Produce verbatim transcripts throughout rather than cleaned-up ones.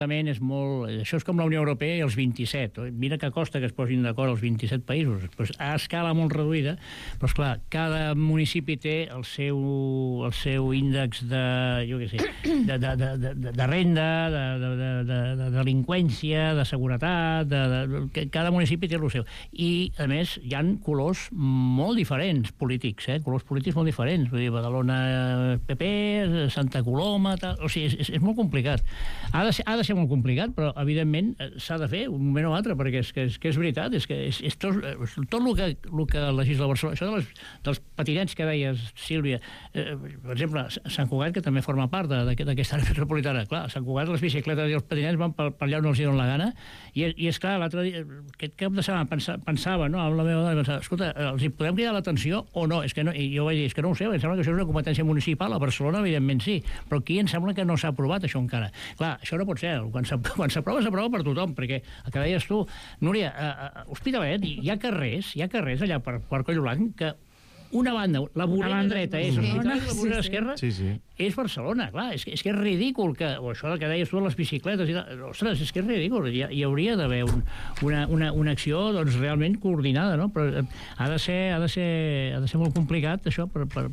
és molt... Això és com la Unió Europea i els vint-i-set. Mira que costa que es posin d'acord els vint-i-set països. Pues a escala molt reduïda, però esclar, cada municipi té el seu, el seu índex de, jo què sé, de, de, de, de, de renda, de, de, de, de, de delinqüència, de seguretat, de, de, cada municipi té el seu. I, a més, hi han colors molt diferents polítics, eh? Colors polítics molt diferents. Vull dir, Badalona P P, Santa Coloma, tal. O sigui, és, és molt complicat. Ha de ser, ha de ser molt complicat, però evidentment s'ha de fer un moment o altre, perquè és que és, que és veritat, és que és, és tot, tot el que, el que legisla Barcelona, això de les, dels patinets que deies, Sílvia, eh, per exemple, Sant Cugat, que també forma part d'aquesta àrea metropolitana, clar, Sant Cugat les bicicletes i els patinets van per, per allà on els hi donen la gana, i, i és clar, l'altre dia, aquest cap de setmana pensava, pensava, no, amb la meva dona, pensava, escolta, els hi podem cridar l'atenció o no? És que no, i jo vaig dir, és que no ho sé, em sembla que això és una competència municipal, a Barcelona evidentment sí, però aquí em sembla que no s'ha aprovat això encara. Clar, això no pot ser, quan s'aprova, s'aprova per tothom, perquè el que deies tu, Núria, a Hospitalet hi ha carrers, hi ha carrers allà per, per Collblanc que una banda, la vorera dreta és Hospitalet, la vorera esquerra sí, sí. és Barcelona, clar, és, és que és ridícul que, o això que deies tu de les bicicletes i tal, ostres, és que és ridícul, hi, hi hauria d'haver un, una, una, una acció doncs, realment coordinada, no? Però ha de ser, ha de ser, ha de ser molt complicat això, per, per,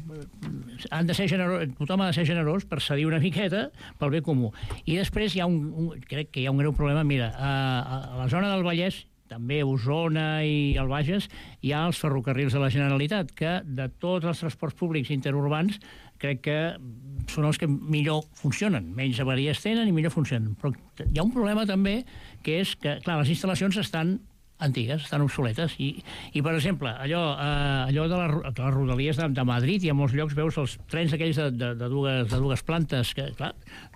han de ser generós, tothom ha de ser generós per cedir una miqueta pel bé comú. I després hi ha un, un crec que hi ha un greu problema, mira, a, a la zona del Vallès, també Osona i el Bages, hi ha els ferrocarrils de la Generalitat, que de tots els transports públics interurbans crec que són els que millor funcionen, menys avaries tenen i millor funcionen. Però hi ha un problema també, que és que, clar, les instal·lacions estan antigues, estan obsoletes, i, i per exemple, allò, eh, allò de, la, de les rodalies de, de Madrid, i a molts llocs veus els trens aquells de, de, de, dues, de dues plantes, que, clar,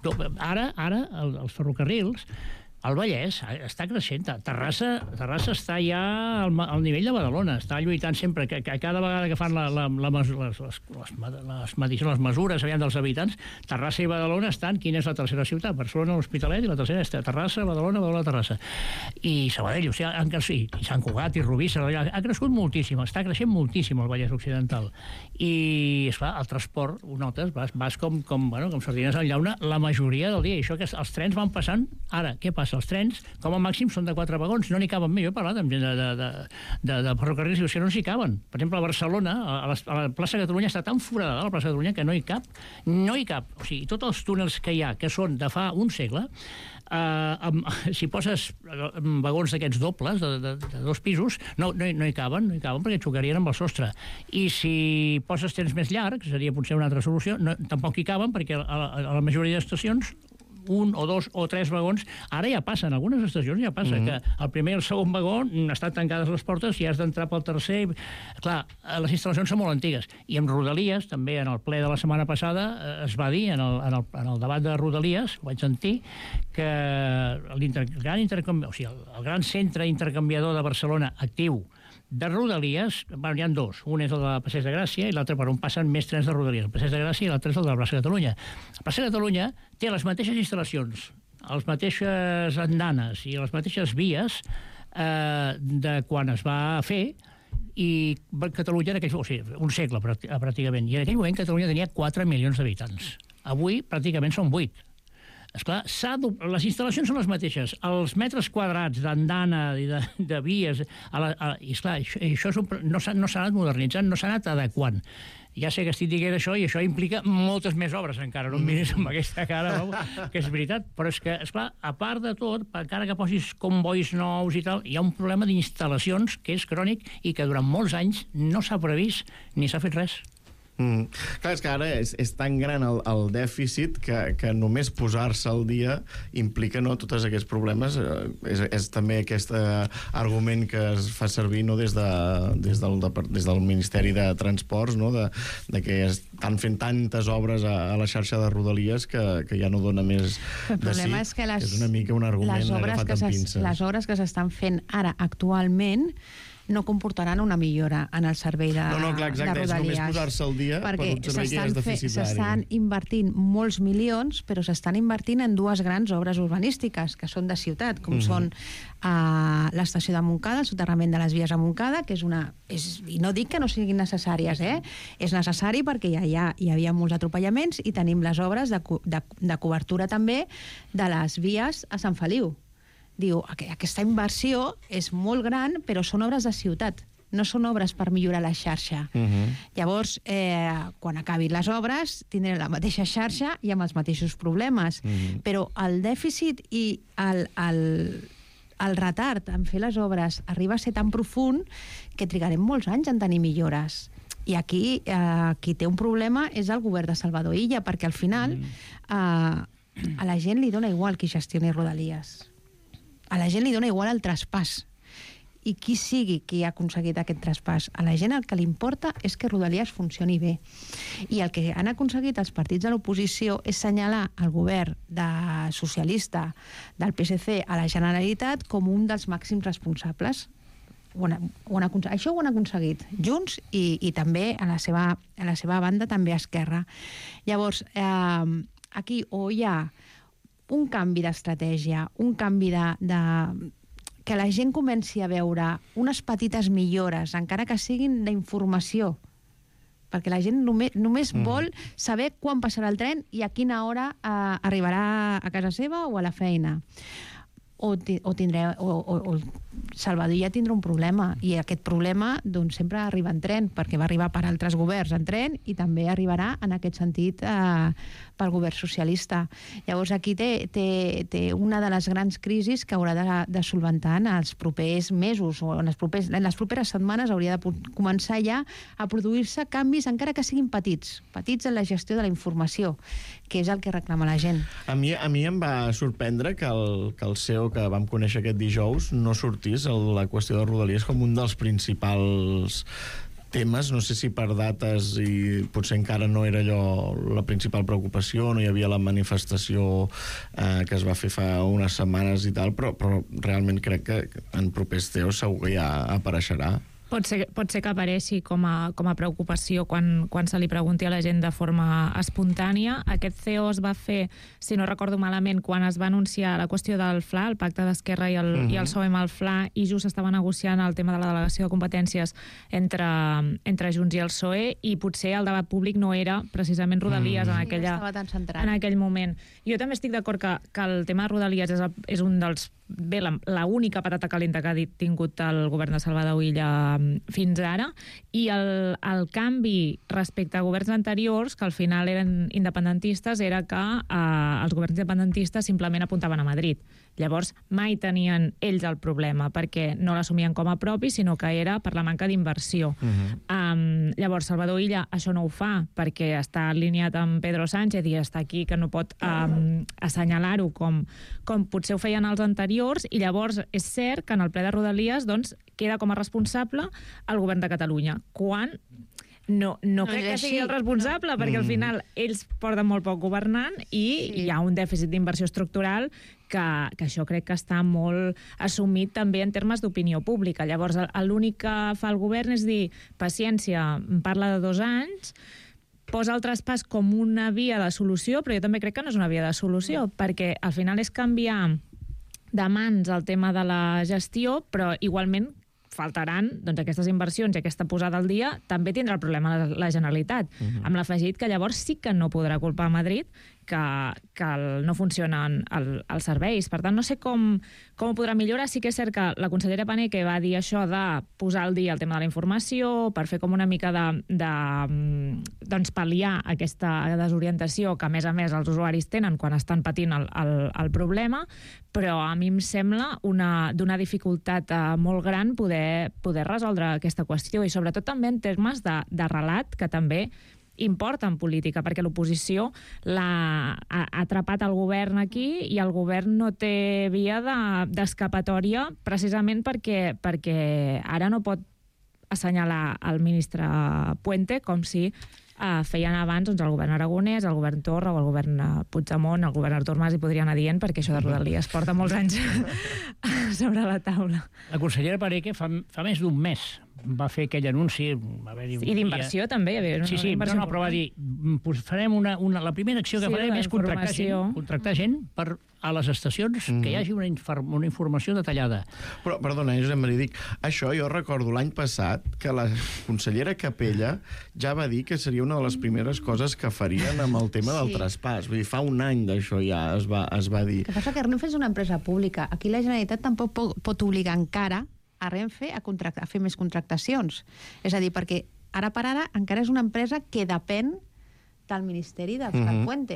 ara, ara el, els ferrocarrils, el Vallès està creixent. Terrassa, Terrassa està ja al, al nivell de Badalona, està lluitant sempre, que, que cada vegada que fan la, la, la, les, les, les, les, medicions, les mesures aviam dels habitants, Terrassa i Badalona estan, quina és la tercera ciutat? Barcelona, l'Hospitalet, i la tercera és Terrassa, Badalona, Badalona, Terrassa. I Sabadell, o sigui, han crescut, i Sant Cugat, i Rubí, Sabadell, ha crescut moltíssim, està creixent moltíssim el Vallès Occidental. I, esclar, el transport, ho notes, vas, vas com, com, bueno, com sardines en llauna la majoria del dia, i això que els trens van passant, ara, què passa? Els trens, com a màxim, són de quatre vagons, no n'hi caben més. Jo he parlat amb gent de, de, de, de, de ferrocarrils i no s'hi caben. Per exemple, a Barcelona, a la, a la plaça Catalunya està tan foradada, la plaça Catalunya, que no hi cap, no hi cap. O sigui, tots els túnels que hi ha, que són de fa un segle, eh, amb, si poses vagons d'aquests dobles, de, de, de dos pisos, no, no, no hi caben, no hi caben perquè xocarien amb el sostre. I si poses trens més llargs, seria potser una altra solució, no, tampoc hi caben perquè a, a, a la majoria d'estacions un o dos o tres vagons, ara ja passa, en algunes estacions ja passa, mm-hmm. que el primer i el segon vagó estan tancades les portes i has d'entrar pel tercer. Clar, les instal·lacions són molt antigues. I amb Rodalies, també en el ple de la setmana passada, es va dir, en el, en el, en el debat de Rodalies, ho vaig sentir, que l'inter, el, gran intercanvi... o sigui, el, el gran centre intercanviador de Barcelona actiu de Rodalies, bueno, n'hi ha dos. Un és el de la Passeig de Gràcia i l'altre per on passen més trens de Rodalies. El Passeig de Gràcia i l'altre és el de la plaça Catalunya. La plaça Catalunya té les mateixes instal·lacions, les mateixes andanes i les mateixes vies eh, de quan es va fer, i Catalunya en aquell, o sigui, un segle pràcticament, i en aquell moment Catalunya tenia quatre milions d'habitants. Avui pràcticament són vuit. Esclar, les instal·lacions són les mateixes, els metres quadrats d'andana i de, de vies, a la, a, i esclar, això, això és un, no s'ha no anat modernitzant, no s'ha anat adequant. Ja sé que estic dient això i això implica moltes més obres encara, no em miris amb aquesta cara, no? Que és veritat, però és que, esclar, a part de tot, encara que posis combois nous i tal, hi ha un problema d'instal·lacions que és crònic i que durant molts anys no s'ha previst ni s'ha fet res. Mm. Clar, és que ara és, és tan gran el, el dèficit que, que només posar-se al dia implica, no, tots aquests problemes. És, és també aquest eh, argument que es fa servir, no, des, de, des, del, de, des del Ministeri de Transports, no, de, de que estan fent tantes obres a, a la xarxa de Rodalies que, que ja no dona més el de sí. És que les, és una mica un argument agafat amb pinces. Les obres que s'estan fent ara actualment no comportaran una millora en el servei de, no, no, clar, exacte, de Rodalies. És només posar-se al dia per un servei que ja és deficitari. S'estan invertint molts milions, però s'estan invertint en dues grans obres urbanístiques, que són de ciutat, com mm-hmm. són uh, l'estació de Montcada, el soterrament de les vies a Montcada, que és una... És, i no dic que no siguin necessàries, eh? És necessari perquè ja hi, ha, hi havia molts atropellaments i tenim les obres de, de, de cobertura també de les vies a Sant Feliu. Diu, aquesta inversió és molt gran, però són obres de ciutat, no són obres per millorar la xarxa. Uh-huh. Llavors, eh, quan acabin les obres, tindrem la mateixa xarxa i amb els mateixos problemes. Uh-huh. Però el dèficit i el, el, el retard en fer les obres arriba a ser tan profund que trigarem molts anys en tenir millores. I aquí eh, qui té un problema és el govern de Salvador Illa, perquè al final eh, a la gent li dona igual qui gestioni Rodalies. A la gent li dona igual el traspàs. I qui sigui qui ha aconseguit aquest traspàs. A la gent el que li importa és que Rodalies funcioni bé. I el que han aconseguit els partits de l'oposició és senyalar el govern de socialista del P S C a la Generalitat com un dels màxims responsables. Ho han, ho han Això ho han aconseguit Junts i, i també a la, seva, a la seva banda també Esquerra. Llavors, eh, aquí o hi ha un canvi d'estratègia, un canvi de, de... que la gent comenci a veure unes petites millores, encara que siguin d'informació, perquè la gent només, només mm. vol saber quan passarà el tren i a quina hora eh, arribarà a casa seva o a la feina. O, o, tindré, o, o, o Salvador ja tindrà un problema, i aquest problema doncs, sempre arriba en tren, perquè va arribar per altres governs en tren i també arribarà en aquest sentit eh, pel govern socialista. Llavors aquí té, té, té una de les grans crisis que haurà de, de solventar en els propers mesos o en les, propers, en les properes setmanes hauria de començar ja a produir-se canvis, encara que siguin petits, petits en la gestió de la informació, que és el que reclama la gent. A mi, a mi em va sorprendre que el, que el C E O que vam conèixer aquest dijous no sortís el, la qüestió de Rodalies com un dels principals temes, no sé si per dates i potser encara no era allò la principal preocupació, no hi havia la manifestació eh, que es va fer fa unes setmanes i tal, però, però realment crec que en propers C E Os segur que ja apareixerà. Pot ser, pot ser que apareixi com a, com a preocupació quan, quan se li pregunti a la gent de forma espontània. Aquest C E O es va fer, si no recordo malament, quan es va anunciar la qüestió del F L A, el pacte d'Esquerra i, el, uh-huh. i el P S O E amb el F L A, i just estava negociant el tema de la delegació de competències entre, entre Junts i el P S O E, i potser el debat públic no era precisament Rodalies uh-huh. en, aquella, sí, en aquell moment. Jo també estic d'acord que, que el tema de Rodalies és, el, és un dels bé, la, la única patata calenta que ha tingut el govern de Salvador Illa fins ara, i el, el canvi respecte a governs anteriors, que al final eren independentistes, era que eh, els governs independentistes simplement apuntaven a Madrid. Llavors, mai tenien ells el problema, perquè no l'assumien com a propi, sinó que era per la manca d'inversió. Uh-huh. Um, llavors, Salvador Illa això no ho fa, perquè està alineat amb Pedro Sánchez i està aquí, que no pot um, assenyalar-ho com, com potser ho feien els anteriors, i llavors és cert que en el ple de Rodalies doncs, queda com a responsable el govern de Catalunya, quan no, no, no crec que sigui el responsable, no. perquè al final ells porten molt poc governant i sí. hi ha un dèficit d'inversió estructural que, que això crec que està molt assumit també en termes d'opinió pública. Llavors, l'únic que fa el govern és dir, paciència, parla de dos anys, posa el traspàs com una via de solució, però jo també crec que no és una via de solució, perquè al final és canviar de mans el tema de la gestió, però igualment faltaran doncs, aquestes inversions i aquesta posada al dia, també tindrà el problema la, la Generalitat, uh-huh. amb l'afegit que llavors sí que no podrà culpar a Madrid que, que el, no funcionen el, els serveis. Per tant, no sé com, com ho podrà millorar. Sí que és cert que la consellera Paneque va dir això de posar al dia el tema de la informació, per fer com una mica de, de doncs, pal·liar aquesta desorientació que, a més a més, els usuaris tenen quan estan patint el, el, el problema, però a mi em sembla una, d'una dificultat uh, molt gran poder, poder resoldre aquesta qüestió, i sobretot també en termes de, de relat, que també importa en política, perquè l'oposició l'ha ha atrapat el govern aquí i el govern no té via de, d'escapatòria precisament perquè, perquè ara no pot assenyalar el ministre Puente com si eh, feien abans doncs, el govern Aragonès, el govern Torra o el govern eh, Puigdemont, el govern Artur Mas, i podria anar dient, perquè això de Rodalies porta molts anys sobre la taula. La consellera Paneque fa, fa més d'un mes va fer aquell anunci. Va haver-hi un I d'inversió, dia... també. Una sí, sí, no, no, però va dir, pues farem una, una, la primera acció que sí, farem és contractar gent, contractar gent per a les estacions mm. que hi hagi una, una informació detallada. Però, perdona, Josep Maria, dic, això jo recordo l'any passat que la consellera Capella ja va dir que seria una de les primeres coses que farien amb el tema del sí. traspàs. Vull dir, fa un any d'això ja es va, es va dir. El que passa que Renfe és una empresa pública. Aquí la Generalitat tampoc pot, pot obligar encara a Renfe a, a fer més contractacions. És a dir, perquè ara per ara encara és una empresa que depèn del Ministeri d'Òscar mm-hmm. Puente.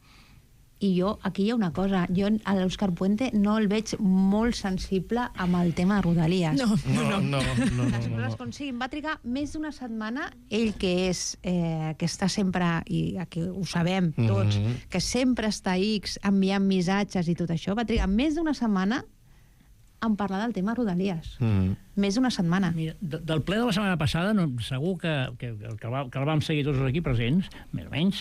I jo, aquí hi ha una cosa, jo a l'Òscar Puente no el veig molt sensible amb el tema de Rodalies. No, no, no. no, no, Les coses com siguin. Va trigar més d'una setmana, ell que és, eh, que està sempre, i aquí ho sabem tots, mm-hmm. que sempre està a X enviant missatges i tot això, va trigar més d'una setmana en parlar del tema Rodalies. Mm. Més d'una setmana. Mira, de, del ple de la setmana passada, no, segur que, que, que, el va, que el vam seguir tots aquí presents, més o menys,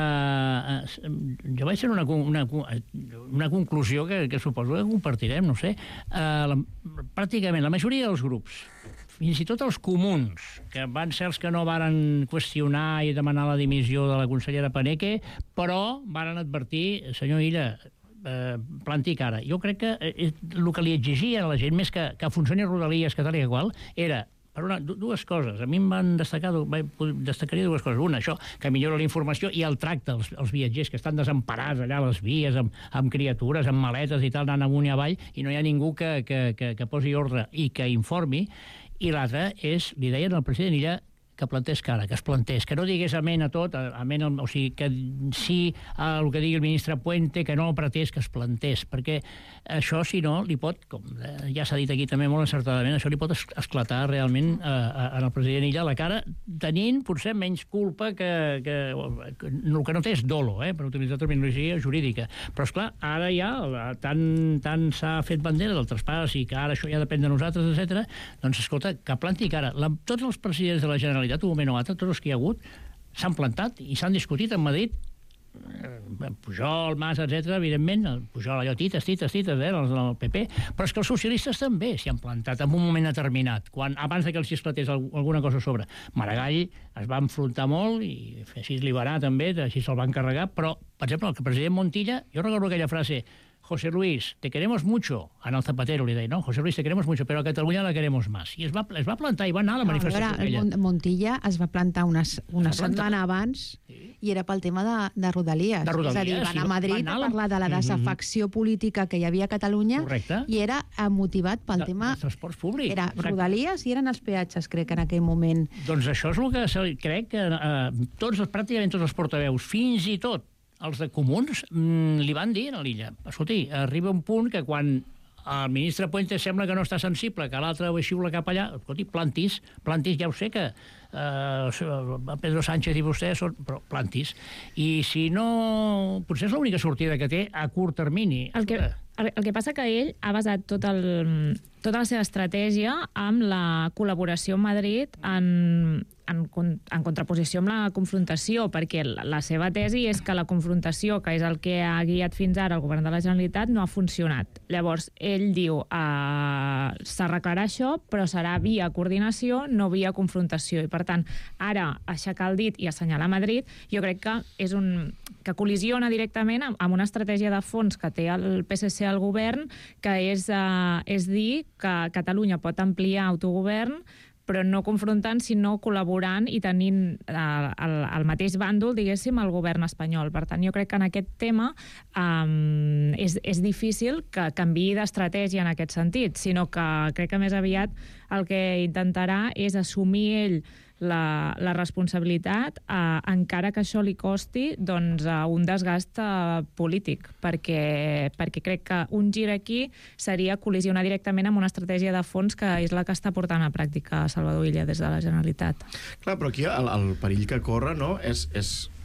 eh, eh, jo vaig fer una, una, una conclusió que, que suposo que compartirem, no sé. Eh, la, pràcticament la majoria dels grups, fins i tot els comuns, que van ser els que no varen qüestionar i demanar la dimissió de la consellera Paneque, però varen advertir, senyor Illa, Eh, planti cara. Jo crec que eh, el que li exigia a la gent, més que, que funcioni Rodalies, que tal i qual, era per una, dues coses. A mi em van destacar, destacaria dues coses. Una, això, que millora la informació i el tracte als, als viatgers que estan desemparats allà a les vies, amb, amb criatures, amb maletes i tal, anant amunt i avall, i no hi ha ningú que, que, que, que posi ordre i que informi. I l'altra és, li deien al president Illa, que plantés cara, que es plantés, que no digués amén a tot, amén, o sigui, que sí al que digui el ministre Puente, que no apretés, que es plantés, perquè això, si no, li pot, com ja s'ha dit aquí també molt encertadament, això li pot esclatar realment al president Illa la cara, tenint potser menys culpa que, que, que el que no té és dolo, eh, per utilitzar terminologia jurídica. Però, esclar, ara ja tant, tant s'ha fet bandera del traspàs i que ara això ja depèn de nosaltres, etcètera. Doncs, escolta, que planti cara. La, tots els presidents de la Generalitat, un moment o altre, tots els que hi ha hagut, s'han plantat i s'han discutit en Madrid. Pujol, Mas, etcètera, evidentment, el Pujol, allò, tites, tites, tites, eh, els del P P, però és que els socialistes també s'hi han plantat en un moment determinat, quan, abans que els esclatés alguna cosa a sobre. Maragall es va enfrontar molt i així li va anar també, així se'l van carregar, però, per exemple, el president Montilla, jo recordo aquella frase, José Luis, te queremos mucho. A el Zapatero li deia, no, José Luis, te queremos mucho, però a Catalunya la queremos más. I es va, es va plantar i va anar a la no, manifestació. A veure, Montilla es va plantar una, una setmana abans sí. i era pel tema de, de Rodalies. De Rodalies, és a dir, va anar a Madrid anar a parlar de la desafecció mm-hmm. política que hi havia a Catalunya. Correcte. I era motivat pel de, tema... dels transports públics. Era Rodalies i eren els peatges, crec, en aquell moment. Doncs això és el que se, crec que eh, tots, pràcticament tots els portaveus, fins i tot els de comuns, mmm, li van dir a l'Illa, escolti, arriba un punt que quan el ministre Puente sembla que no està sensible, que l'altre ho xiula cap allà, escolti, plantis, plantis, ja ho sé que eh, Pedro Sánchez i vostè són, però plantis. I si no, potser és l'única sortida que té a curt termini. El que, el, el que passa que ell ha basat tot el, tota la seva estratègia amb la col·laboració amb Madrid en, en, en contraposició amb la confrontació, perquè la, la seva tesi és que la confrontació, que és el que ha guiat fins ara el govern de la Generalitat, no ha funcionat. Llavors, ell diu uh, s'arreglarà això, però serà via coordinació, no via confrontació. I, per tant, ara aixecar el dit i assenyalar Madrid, jo crec que és un que col·lisiona directament amb, amb una estratègia de fons que té el P S C al govern, que és, uh, és dir que Catalunya pot ampliar autogovern, però no confrontant, sinó col·laborant i tenint eh, el, el mateix bàndol, diguéssim, al govern espanyol. Per tant, jo crec que en aquest tema eh, és, és difícil que canviï d'estratègia en aquest sentit, sinó que crec que més aviat el que intentarà és assumir ell la, la responsabilitat, eh, encara que això li costi doncs, eh, un desgast eh, polític, perquè, perquè crec que un gir aquí seria col·lisionar directament amb una estratègia de fons que és la que està portant a pràctica Salvador Illa des de la Generalitat. Clar, però aquí el, el perill que corre, no?, és, és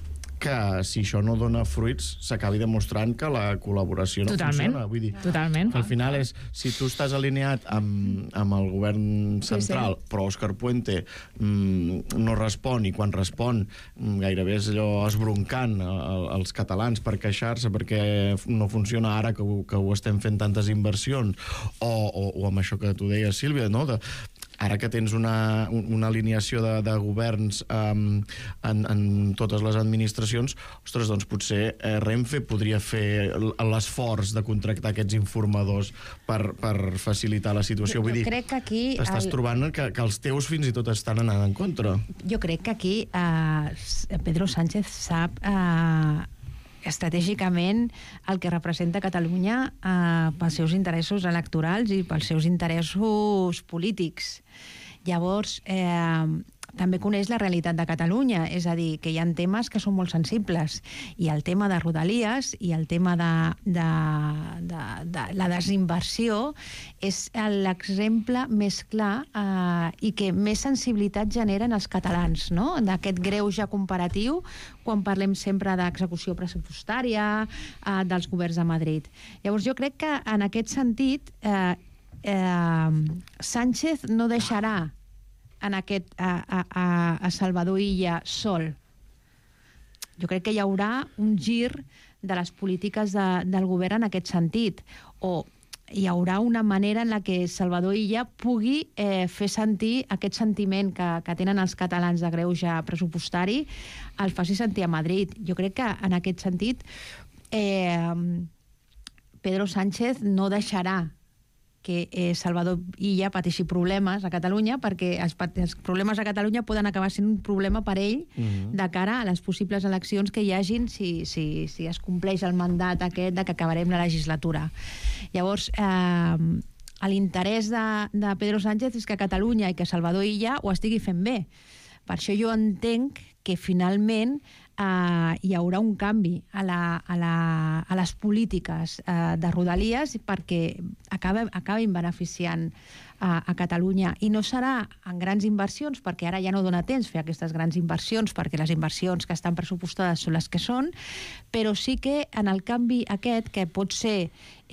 que si això no dona fruits s'acabi demostrant que la col·laboració no Totalment. funciona. Vull dir, Totalment. al final és, si tu estàs alineat amb, amb el govern central, sí, sí. però Òscar Puente mm, no respon, i quan respon mm, gairebé és allò esbroncant als catalans per queixar-se perquè no funciona ara que ho, que ho estem fent tantes inversions, o, o, o amb això que tu deies, Sílvia, no? De, ara que tens una, una alineació de, de governs um, en, en totes les administracions, ostres, doncs potser eh, Renfe podria fer l'esforç de contractar aquests informadors per, per facilitar la situació. Jo, Vull jo dir, crec que aquí... estàs el... trobant que, que els teus fins i tot estan anant en contra. Jo crec que aquí eh, Pedro Sánchez sap... Eh, estratègicament el que representa Catalunya eh, pels seus interessos electorals i pels seus interessos polítics. Llavors, eh, també coneix la realitat de Catalunya, és a dir, que hi ha temes que són molt sensibles, i el tema de Rodalies i el tema de, de, de, de la desinversió és l'exemple més clar eh, i que més sensibilitat generen els catalans, no? D'aquest greuge comparatiu quan parlem sempre d'execució pressupostària eh, dels governs de Madrid. Llavors jo crec que en aquest sentit eh, eh, Sánchez no deixarà en aquest, a, a, a Salvador Illa sol. Jo crec que hi haurà un gir de les polítiques de, del govern en aquest sentit, o hi haurà una manera en la que Salvador Illa pugui eh, fer sentir aquest sentiment que, que tenen els catalans de greuge pressupostari, el faci sentir a Madrid. Jo crec que en aquest sentit eh, Pedro Sánchez no deixarà que eh, Salvador Illa pateixi problemes a Catalunya, perquè els, els problemes a Catalunya poden acabar sent un problema per ell uh-huh. de cara a les possibles eleccions que hi hagin si, si, si es compleix el mandat aquest de que acabarem la legislatura. Llavors, eh, l'interès de, de Pedro Sánchez és que Catalunya i que Salvador Illa ho estigui fent bé. Per això jo entenc que finalment Uh, hi haurà un canvi a, la, a, la, a les polítiques uh, de Rodalies perquè acaba, acabin beneficiant uh, a Catalunya, i no serà en grans inversions, perquè ara ja no dona temps fer aquestes grans inversions, perquè les inversions que estan pressupostades són les que són, però sí que en el canvi aquest, que pot ser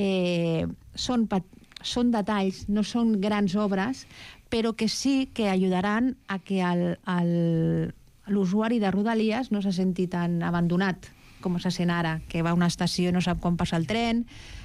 eh, són, són detalls, no són grans obres, però que sí que ajudaran a que el, el l'usuari de Rodalies no se senti tan abandonat com se sent ara, que va a una estació i no sap quan passa el tren,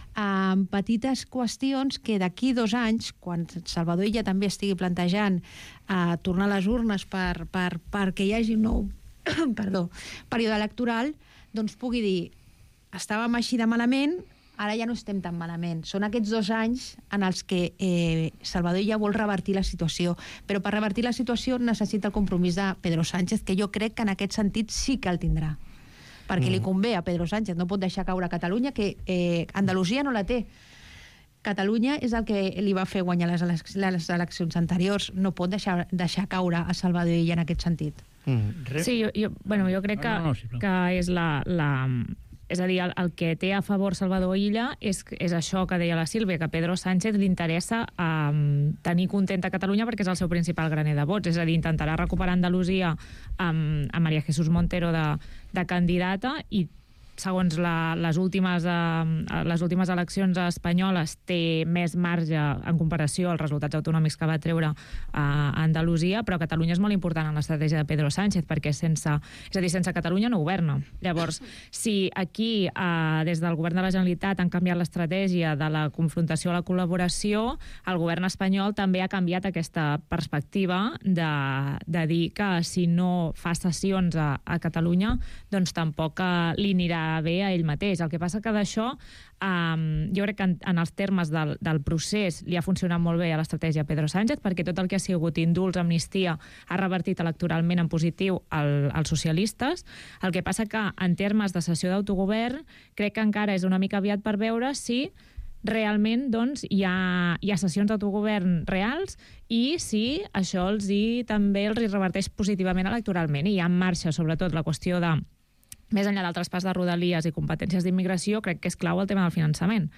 amb petites qüestions que d'aquí dos anys, quan Salvador Illa també estigui plantejant uh, tornar a les urnes per, per, perquè hi hagi un nou perdó, període electoral, doncs pugui dir, estàvem així de malament, ara ja no estem tan malament. Són aquests dos anys en els que eh, Salvador Illa vol revertir la situació, però per revertir la situació necessita el compromís de Pedro Sánchez, que jo crec que en aquest sentit sí que el tindrà, perquè mm. li convé a Pedro Sánchez, no pot deixar caure Catalunya, que eh, Andalusia no la té. Catalunya és el que li va fer guanyar les, elec les eleccions anteriors, no pot deixar, deixar caure a Salvador Illa en aquest sentit. Mm. Sí, jo, jo, bueno, jo crec que, no, no, sí, no. que és la... la És a dir, el, el que té a favor Salvador Illa és, és això que deia la Sílvia, que a Pedro Sánchez li interessa um, tenir contenta Catalunya perquè és el seu principal graner de vots. És a dir, intentarà recuperar Andalusia amb, amb María Jesús Montero de, de candidata, i segons la, les, últimes, eh, les últimes eleccions espanyoles té més marge en comparació als resultats autonòmics que va treure a Andalusia, però Catalunya és molt important en l'estratègia de Pedro Sánchez, perquè sense, és a dir, sense Catalunya no governa. Llavors, si aquí eh, des del govern de la Generalitat han canviat l'estratègia de la confrontació a la col·laboració, el govern espanyol també ha canviat aquesta perspectiva de, de dir que si no fa cessions a, a Catalunya, doncs tampoc eh, li anirà bé a ell mateix. El que passa que d'això, um, jo crec que en, en els termes del, del procés li ha funcionat molt bé a l'estratègia Pedro Sánchez, perquè tot el que ha sigut indults, amnistia, ha revertit electoralment en positiu el, els socialistes. El que passa que en termes de cessió d'autogovern crec que encara és una mica aviat per veure si realment doncs, hi ha, hi ha sessions d'autogovern reals i si això els hi, també els hi reverteix positivament electoralment. I hi ha en marxa, sobretot, la qüestió de, més enllà del traspàs de Rodalies i competències d'immigració, crec que és clau el tema del finançament,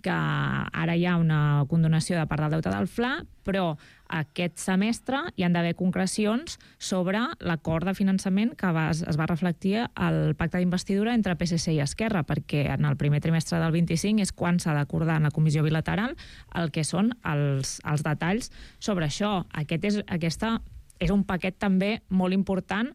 que ara hi ha una condonació de part del deute del Fla, però aquest semestre hi han d'haver concrecions sobre l'acord de finançament que va, es va reflectir al pacte d'investidura entre P S C i Esquerra, perquè en el primer trimestre del vint-i-cinc és quan s'ha d'acordar en la comissió bilateral el que són els, els detalls sobre això. Aquest és, aquesta és un paquet també molt important,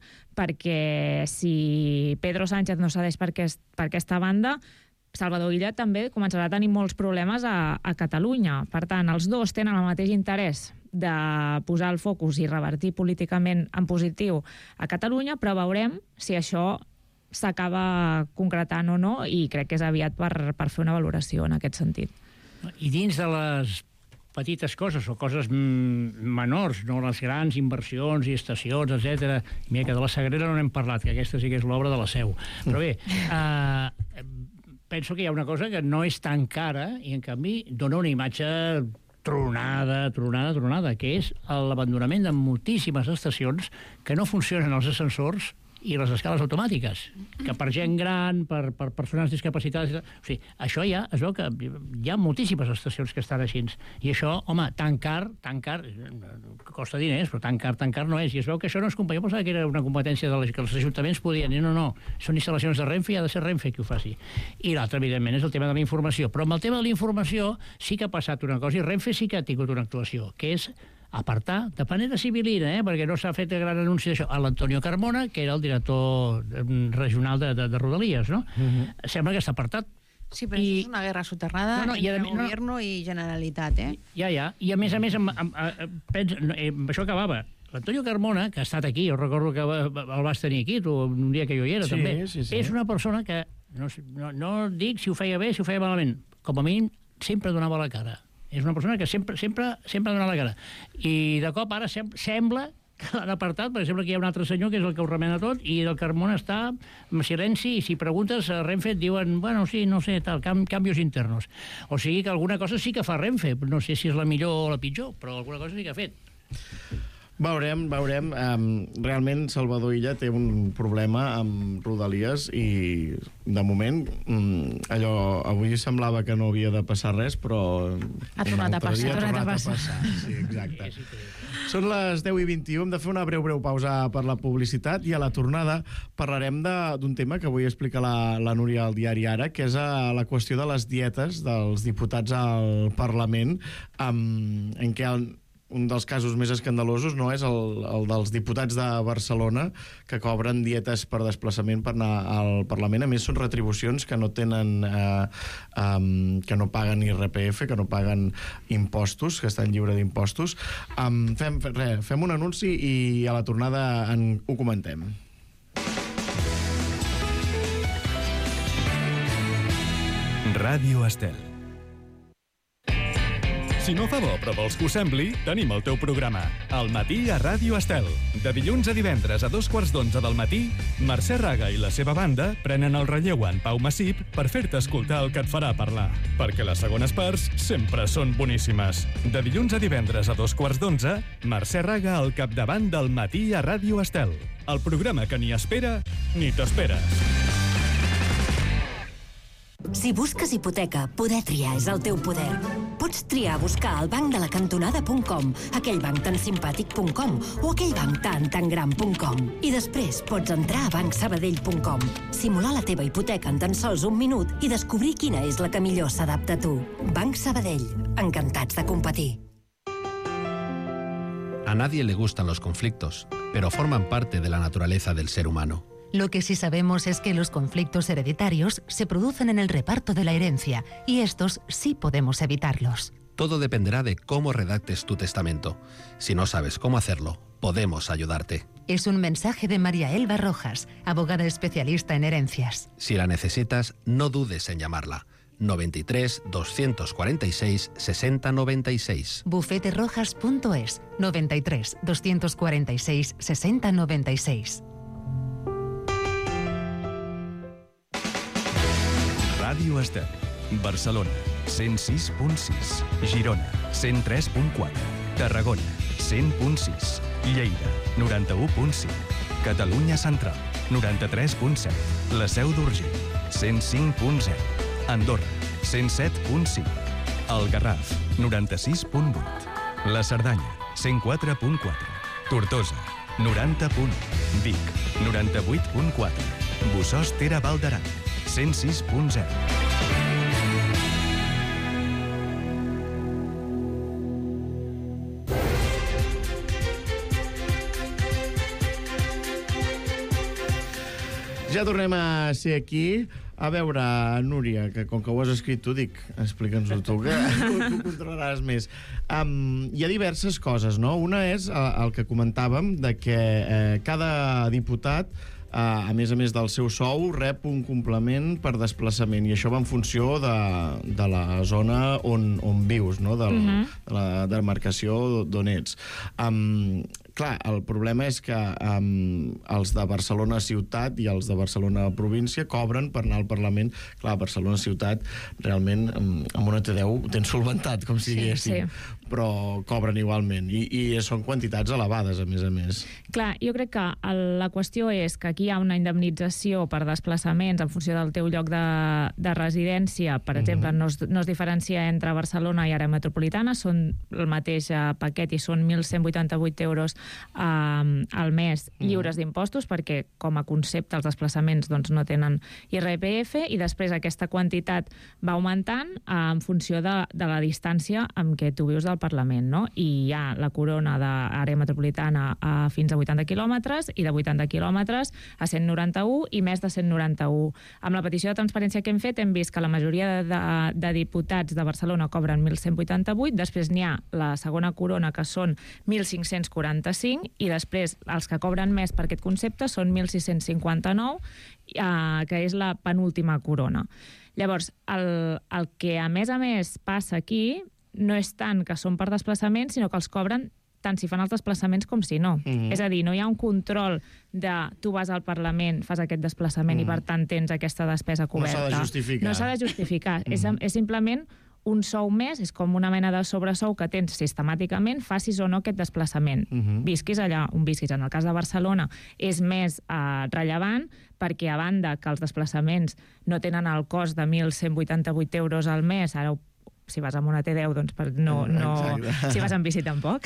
perquè si Pedro Sánchez no cedeix per, aquest, per aquesta banda, Salvador Illa també començarà a tenir molts problemes a, a Catalunya. Per tant, els dos tenen el mateix interès de posar el focus i revertir políticament en positiu a Catalunya, però veurem si això s'acaba concretant o no, i crec que és aviat per, per fer una valoració en aquest sentit. I dins de les petites coses o coses menors, no les grans inversions i estacions, etcètera. Mira, que de la Sagrera no n'hem parlat, que aquesta sí que és l'obra de la Seu. Però bé, eh, penso que hi ha una cosa que no és tan cara i, en canvi, dona una imatge tronada, tronada, tronada, que és l'abandonament de moltíssimes estacions que no funcionen els ascensors i les escales automàtiques, que per gent gran, per, per persones discapacitades... O sigui, això ja es veu que hi ha moltíssimes estacions que estan així. I això, home, tan car, tan car, costa diners, però tan car, tan car no és. I es veu que això no és companyia, pensava que era una competència de les, que els ajuntaments podien dir, no, no, són instal·lacions de Renfe i ha de ser Renfe qui ho faci. I l'altre, evidentment, és el tema de la informació. Però amb el tema de la informació sí que ha passat una cosa, i Renfe sí que ha tingut una actuació, que és apartar, de manera civilina, eh, perquè no s'ha fet gran anunci d'això, a l'Antonio Carmona, que era el director regional de, de, de Rodalies, no? Uh-huh. Sembla que està apartat. Sí, però I... això és una guerra soterrada no, no, entre no, Gobierno i Generalitat, eh? Ja, ja. I a més a més, amb, amb, amb, pens, amb això acabava. L'Antonio Carmona, que ha estat aquí, jo recordo que el vas tenir aquí, tu, un dia que jo hi era, sí, també, sí, sí. És una persona que, no, no, no dic si ho feia bé, si ho feia malament, com a mínim sempre donava la cara. És una persona que sempre, sempre, sempre dona la cara. I de cop ara sem sembla que l'han apartat, perquè sembla que hi ha un altre senyor que és el que ho remena tot, i el Carmona està en silenci, i si preguntes a Renfe et diuen, bueno, sí, no sé, tal, cam canvios internos. O sigui que alguna cosa sí que fa Renfe. No sé si és la millor o la pitjor, però alguna cosa sí que ha fet. Veurem, veurem. Um, realment Salvador Illa té un problema amb Rodalies i, de moment, um, allò, avui semblava que no havia de passar res, però... Ha tornat a passar. Ha tornat a passar. Sí, exacte. Són les deu i vint-i-u, hem de fer una breu, breu pausa per la publicitat, i a la tornada parlarem d'un tema que avui explica la, la Núria al diari Ara, que és a, la qüestió de les dietes dels diputats al Parlament, um, en què... El, un dels casos més escandalosos no és el, el dels diputats de Barcelona, que cobren dietes per desplaçament per anar al Parlament. A més, són retribucions que no tenen eh, um, que no paguen I R P F, que no paguen impostos, que estan lliure d'impostos. Um, fem, re, fem un anunci i a la tornada en, ho comentem. Ràdio Estel. Si no fa bo però vols que ho sembli, tenim el teu programa. Al matí a Ràdio Estel. De dilluns a divendres a dos quarts d'onze del matí, Mercè Raga i la seva banda prenen el relleu en Pau Massip per fer-te escoltar el que et farà parlar. Perquè les segones parts sempre són boníssimes. De dilluns a divendres a dos quarts d'onze, Mercè Raga al capdavant del matí a Ràdio Estel. El programa que ni espera ni t'esperes. Si busques hipoteca, poder triar és el teu poder. Pots triar buscar al banc de la cantonada punt com, aquell banc tan simpàtic punt com o aquell banc tan tan gran punt com. I després pots entrar a banc sabadell punt com, simular la teva hipoteca en tan sols un minut i descobrir quina és la que millor s'adapta a tu. Banc Sabadell. Encantats de competir. A nadie le gustan los conflictos, pero forman parte de la naturaleza del ser humano. Lo que sí sabemos es que los conflictos hereditarios se producen en el reparto de la herencia, y estos sí podemos evitarlos. Todo dependerá de cómo redactes tu testamento. Si no sabes cómo hacerlo, podemos ayudarte. Es un mensaje de María Elba Rojas, abogada especialista en herencias. Si la necesitas, no dudes en llamarla. noventa y tres, doscientos cuarenta y seis, sesenta noventa y seis. bufete rojas punto es, noventa y tres, doscientos cuarenta y seis, sesenta noventa y seis. Ràdio Estel. Barcelona, cent sis punt sis. Girona, cent tres punt quatre. Tarragona, cent punt sis. Lleida, noranta-u punt cinc. Catalunya Central, noranta-tres punt set. La Seu d'Urgell, cent cinc punt zero. Andorra, cent set punt cinc. El Garraf, noranta-sis punt vuit. La Cerdanya, cent quatre punt quatre. Tortosa, noranta punt u. Vic, noranta-vuit punt quatre. Bossòst-Tere Val d'Aran, cent sis punt zero. Ja tornem a ser aquí. A veure, Núria, que com que ho has escrit tu, dic, explica'ns-ho tu, que tu controlaràs més. Um, hi ha diverses coses, no? Una és el, el que comentàvem, de que eh, cada diputat, Uh, a més a més del seu sou, rep un complement per desplaçament, i això va en funció de, de la zona on, on vius, no? Del, uh-huh. de la demarcació d'on ets. Um, clar, el problema és que um, els de Barcelona ciutat i els de Barcelona província cobren per anar al Parlament. Clar, Barcelona ciutat realment um, amb una T deu ho tens solventat, com si sí, diguéssim, sí. però cobren igualment, I, i són quantitats elevades, a més a més. Clar, jo crec que el, la qüestió és que aquí hi ha una indemnització per desplaçaments en funció del teu lloc de, de residència. Per uh-huh. exemple, no es, no es diferencia entre Barcelona i àrea metropolitana, són el mateix uh, paquet i són mil cent vuitanta-vuit euros uh, al mes lliures uh-huh. d'impostos, perquè com a concepte els desplaçaments doncs, no tenen I R P F, i després aquesta quantitat va augmentant uh, en funció de, de la distància amb què tu vius del Parlament, no? I hi ha la corona d'àrea metropolitana a fins a vuitanta quilòmetres i de vuitanta quilòmetres a cent noranta-u i més de cent noranta-u. Amb la petició de transparència que hem fet hem vist que la majoria de, de, de diputats de Barcelona cobren mil cent vuitanta-vuit, després n'hi ha la segona corona que són mil cinc-cents quaranta-cinc i després els que cobren més per aquest concepte són mil sis-cents cinquanta-nou, eh, que és la penúltima corona. Llavors, el, el que a més a més passa aquí no és tant que són per desplaçament, sinó que els cobren tant si fan els desplaçaments com si no. Mm-hmm. És a dir, no hi ha un control de tu vas al Parlament, fas aquest desplaçament mm-hmm. i per tant tens aquesta despesa coberta. No s'ha de justificar. No s'ha de justificar. Mm-hmm. és, és simplement un sou més, és com una mena de sobresou que tens sistemàticament, facis o no aquest desplaçament. Mm-hmm. Visquis allà on visquis. En el cas de Barcelona és més eh, rellevant perquè, a banda que els desplaçaments no tenen el cost de mil cent vuitanta-vuit euros al mes, ara ho si vas amb una T deu, doncs per no, no... si vas en bici tampoc.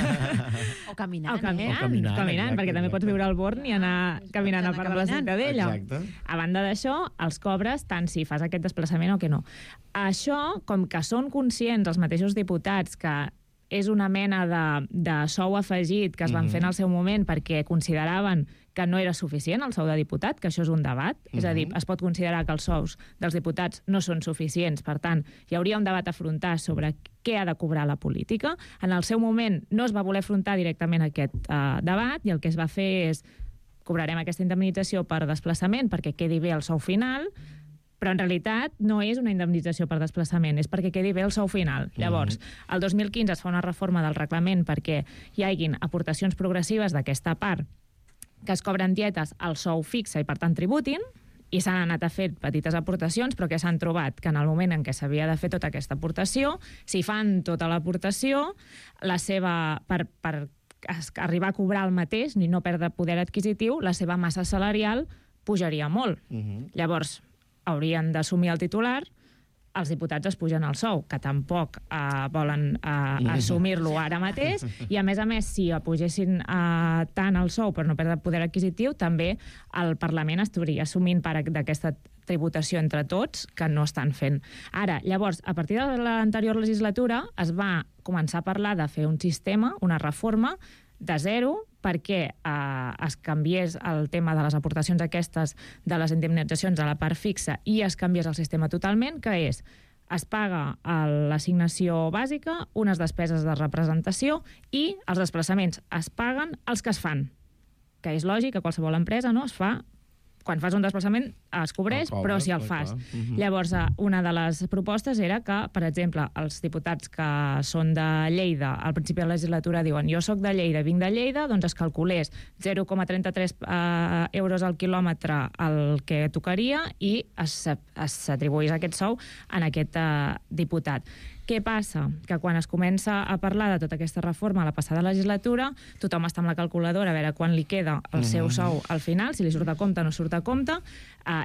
O caminant. O caminant, o caminant, caminant exacte, perquè també pots viure al Born i anar caminant a part de la Ciutadella. Exacte. A banda d'això, els cobres tant si fas aquest desplaçament o que no. Això, com que són conscients els mateixos diputats que és una mena de, de sou afegit que es van mm-hmm. fer en el seu moment perquè consideraven que no era suficient el sou de diputat, que això és un debat. Mm-hmm. És a dir, es pot considerar que els sous dels diputats no són suficients. Per tant, hi hauria un debat a afrontar sobre què ha de cobrar la política. En el seu moment no es va voler afrontar directament aquest uh, debat i el que es va fer és cobrarem aquesta indemnització per desplaçament perquè quedi bé el sou final, però en realitat no és una indemnització per desplaçament, és perquè quedi bé el sou final. Llavors, el dos mil quinze es fa una reforma del reglament perquè hi haguin aportacions progressives d'aquesta part que es cobren dietes al sou fixe i per tant tributin, i s'han anat a fer petites aportacions, però que s'han trobat que en el moment en què s'havia de fer tota aquesta aportació, si fan tota l'aportació, la seva, per, per arribar a cobrar el mateix, ni no perdre poder adquisitiu, la seva massa salarial pujaria molt. Uh-huh. Llavors, haurien d'assumir el titular, els diputats es pugen el sou, que tampoc eh, volen eh, assumir-lo ara mateix, i a més a més, si apugessin eh, tant el sou per no perdre poder adquisitiu, també el Parlament estaria assumint part d'aquesta tributació entre tots que no estan fent. Ara, llavors, a partir de l'anterior legislatura es va començar a parlar de fer un sistema, una reforma de zero, perquè eh, es canviés el tema de les aportacions aquestes de les indemnitzacions a la part fixa i es canviés el sistema totalment, que és es paga l'assignació bàsica, unes despeses de representació i els desplaçaments es paguen els que es fan, que és lògic que qualsevol empresa no es fa. Quan fas un desplaçament es cobreix, cobres, però si el fas. Uh-huh. Llavors, una de les propostes era que, per exemple, els diputats que són de Lleida, al principi de la legislatura diuen jo sóc de Lleida, vinc de Lleida, doncs es calculés zero coma trenta-tres eh, euros al quilòmetre el que tocaria i s'atribuís aquest sou en aquest eh, diputat. Què passa? Que quan es comença a parlar de tota aquesta reforma a la passada legislatura, tothom està amb la calculadora a veure quan li queda el seu sou al final, si li surt a compte o no surt a compte, eh,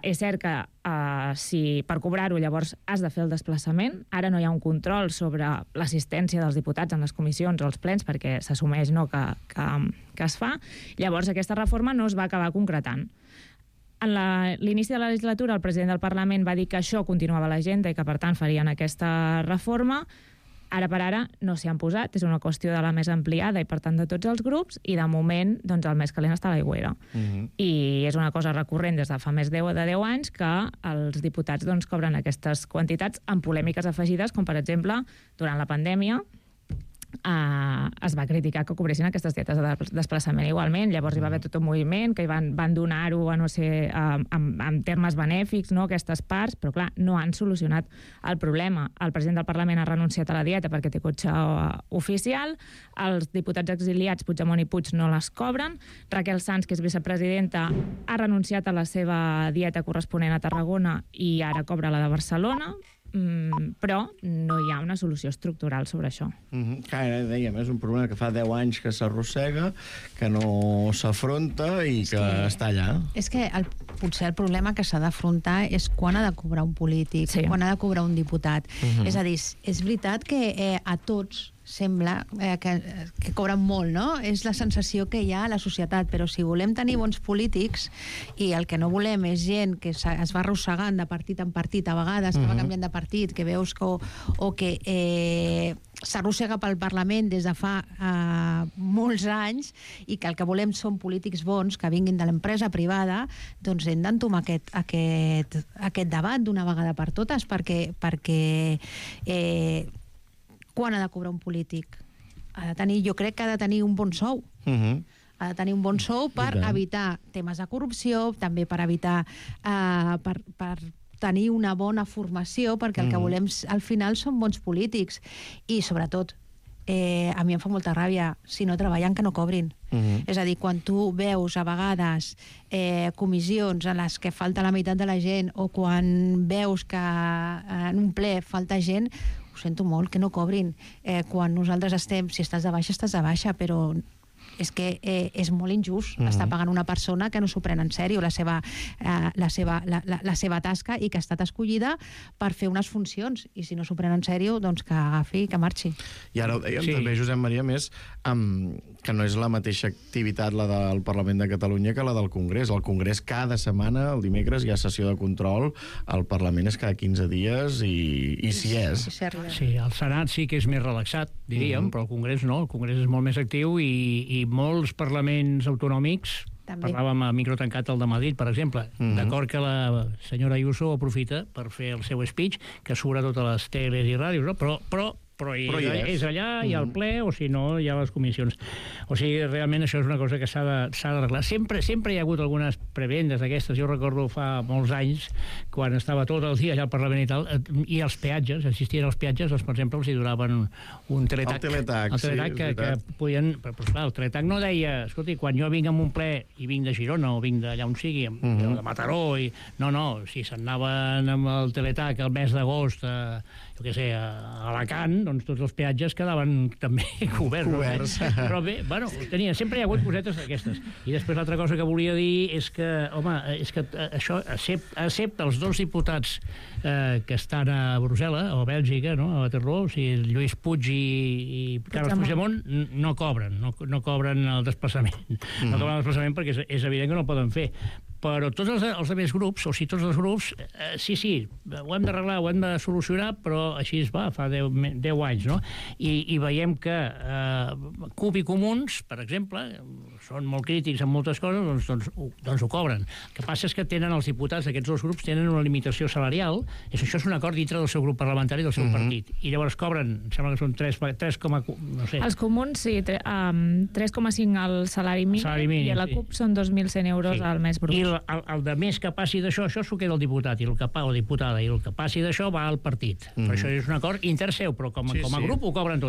és cert que uh, si per cobrar-ho llavors has de fer el desplaçament. Ara no hi ha un control sobre l'assistència dels diputats en les comissions o els plens perquè s'assumeix no, que, que, que es fa. Llavors aquesta reforma no es va acabar concretant. En l'inici de la legislatura el president del Parlament va dir que això continuava a l'agenda i que per tant farien aquesta reforma. Ara per ara no s'hi han posat, és una qüestió de la més ampliada i per tant de tots els grups, i de moment doncs, el més calent està a l'aigüera. Uh-huh. I és una cosa recurrent des de fa més de deu anys que els diputats doncs, cobren aquestes quantitats amb polèmiques afegides, com per exemple, durant la pandèmia, Uh, es va criticar que cobressin aquestes dietes de desplaçament igualment, llavors hi va haver tot un moviment que hi van, van donar-ho a no sé, uh, en, en termes benèfics, no, aquestes parts, però clar, no han solucionat el problema. El president del Parlament ha renunciat a la dieta perquè té cotxe uh, oficial, els diputats exiliats Puigdemont i Puig no les cobren, Raquel Sans, que és vicepresidenta, ha renunciat a la seva dieta corresponent a Tarragona i ara cobra la de Barcelona. Mm, però no hi ha una solució estructural sobre això. Mm-hmm. Clar, dèiem, és un problema que fa deu anys que s'arrossega, que no s'afronta i que, que està allà. És que el, potser el problema que s'ha d'afrontar és quan ha de cobrar un polític, sí. quan ha de cobrar un diputat. Mm-hmm. És a dir, és veritat que eh, a tots sembla eh, que, que cobren molt, no? És la sensació que hi ha a la societat, però si volem tenir bons polítics i el que no volem és gent que es va arrossegant de partit en partit, a vegades que uh-huh. va canviant de partit, que veus que, o, o que eh, s'arrossega pel Parlament des de fa eh, molts anys i que el que volem són polítics bons que vinguin de l'empresa privada, doncs hem d'entomar aquest, aquest, aquest debat d'una vegada per totes, perquè, perquè eh, quan ha de cobrar un polític? Ha de tenir, jo crec que ha de tenir un bon sou. Uh-huh. Ha de tenir un bon sou per evitar temes de corrupció, també per evitar uh, per, per tenir una bona formació, perquè el que volem al final són bons polítics. I sobretot, eh, a mi em fa molta ràbia si no treballen que no cobrin. Uh-huh. És a dir, quan tu veus a vegades eh, comissions en les que falta la meitat de la gent o quan veus que en un ple falta gent, ho sento molt, que no cobrin. Eh, quan nosaltres estem, si estàs de baixa, estàs de baixa, però és que eh, és molt injust mm-hmm. estar pagant una persona que no s'ho pren en sèrio la seva, eh, la, seva, la, la, la seva tasca i que ha estat escollida per fer unes funcions, i si no s'ho pren en sèrio, doncs que agafi i que marxi. I ara ho dèiem sí. també, Josep Maria, més um, que no és la mateixa activitat la del Parlament de Catalunya que la del Congrés. El Congrés cada setmana, el dimecres, hi ha sessió de control, el Parlament és cada quinze dies i, i si és. Sí, el Senat sí que és més relaxat, diríem, mm-hmm. però el Congrés no, el Congrés és molt més actiu i, i molts parlaments autonòmics, també. Parlàvem a micro tancat el de Madrid, per exemple, mm-hmm. d'acord que la senyora Ayuso aprofita per fer el seu speech, que surt a totes les teles i ràdios, no? però, però però, però és, és. és allà, hi ha el ple, o si no, hi ha les comissions. O sigui, realment això és una cosa que s'ha d'arreglar. Sempre, sempre hi ha hagut algunes prebendes d'aquestes. Jo recordo fa molts anys, quan estava tot el dia allà al Parlament i tal, i els peatges, assistien als peatges, doncs, per exemple, els hi donaven un teletac. El teletac, el teletac sí, que, que podien... Però, però, clar, el teletac no deia, escolti, quan jo vinc amb un ple i vinc de Girona o vinc d'allà on sigui, uh-huh. de Mataró, i... no, no, si s'anaven amb el teletac el mes d'agost, a, jo què sé, a Alacant, doncs tots els peatges quedaven també coberts. Coberts. No? Però bé, bueno, tenia, sempre hi ha hagut cosetes d'aquestes. I després l'altra cosa que volia dir és que, home, és que això accepta, accepta els dos diputats eh, que estan a Brussel·les, o a Bèlgica, no? A Waterloo, o sigui, Lluís Puig i, i Carles Puigdemont no cobren, no, no cobren el desplaçament. Mm-hmm. No cobren el desplaçament perquè és, és evident que no el poden fer. Però tots els, els altres grups, o sigui, tots els grups, eh, sí, sí, ho hem d'arreglar, ho hem de solucionar, però així es va, fa deu anys, no? I, i veiem que eh, C U P i Comuns, per exemple, són molt crítics en moltes coses, doncs, doncs, ho, doncs ho cobren. El que passa és que tenen els diputats d'aquests dos grups tenen una limitació salarial, i això és un acord dintre del seu grup parlamentari i del seu uh-huh. partit. I llavors cobren, em sembla que són tres, tres, no sé. Els Comuns, sí, tre, um, tres coma cinc al salari mínim, salari mínim i a la C U P sí. són dos mil cent euros sí. al mes brut. I el, el, el de més que passi d'això, això s'ho queda el diputat i el que o diputada, i el que passi d'això va al partit. Mm. Però això és un acord interseu, però com, sí, com a sí. grup ho cobren tot.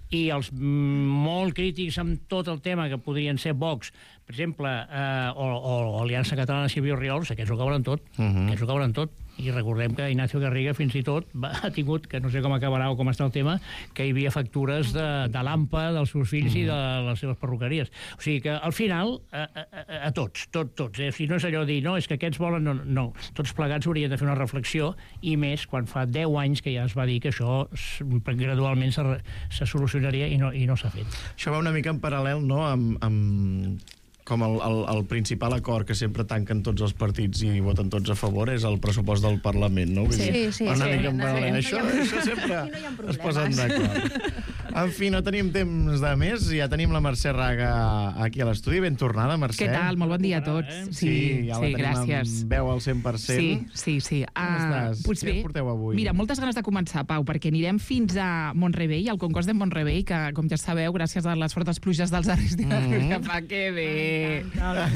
i els molt crítics amb tot el tema que podrien ser Vox, per exemple, eh, o, o Aliança Catalana Silvio Riols, aquests ho cauran tot, uh-huh. aquests ho cauran tot. I recordem que Ignacio Garriga fins i tot va, ha tingut, que no sé com acabarà o com està el tema, que hi havia factures de, de l'Ampa, dels seus fills mm. i de les seves perruqueries. O sigui que al final, a, a, a tots, tot, tots. Eh? O sigui, no és allò de dir, no, és que aquests volen... No, no. Tots plegats haurien de fer una reflexió, i més quan fa deu anys que ja es va dir que això gradualment se, se solucionaria i no, i no s'ha fet. Això va una mica en paral·lel, no?, amb... amb... com el, el, el principal acord que sempre tanquen tots els partits i voten tots a favor és el pressupost del Parlament, no? Vull sí, dir, sí, una sí. mica en paral·lel. No, això, no ha, això sempre no es posen d'acord. En fi, no tenim temps de més. Ja tenim la Mercè Raga aquí a l'estudi. Ben tornada, Mercè. Què tal? Molt bon dia a tots. Sí, ja la sí, tenim gràcies. amb veu al cent per cent. Sí, sí, sí. Com uh, estàs? Doncs Què bé, porteu avui? Mira, moltes ganes de començar, Pau, perquè anirem fins a Mont-rebei, al concours de Mont-rebei, que, com ja sabeu, gràcies a les fortes pluges dels darrers dies, mm-hmm. que fa que bé...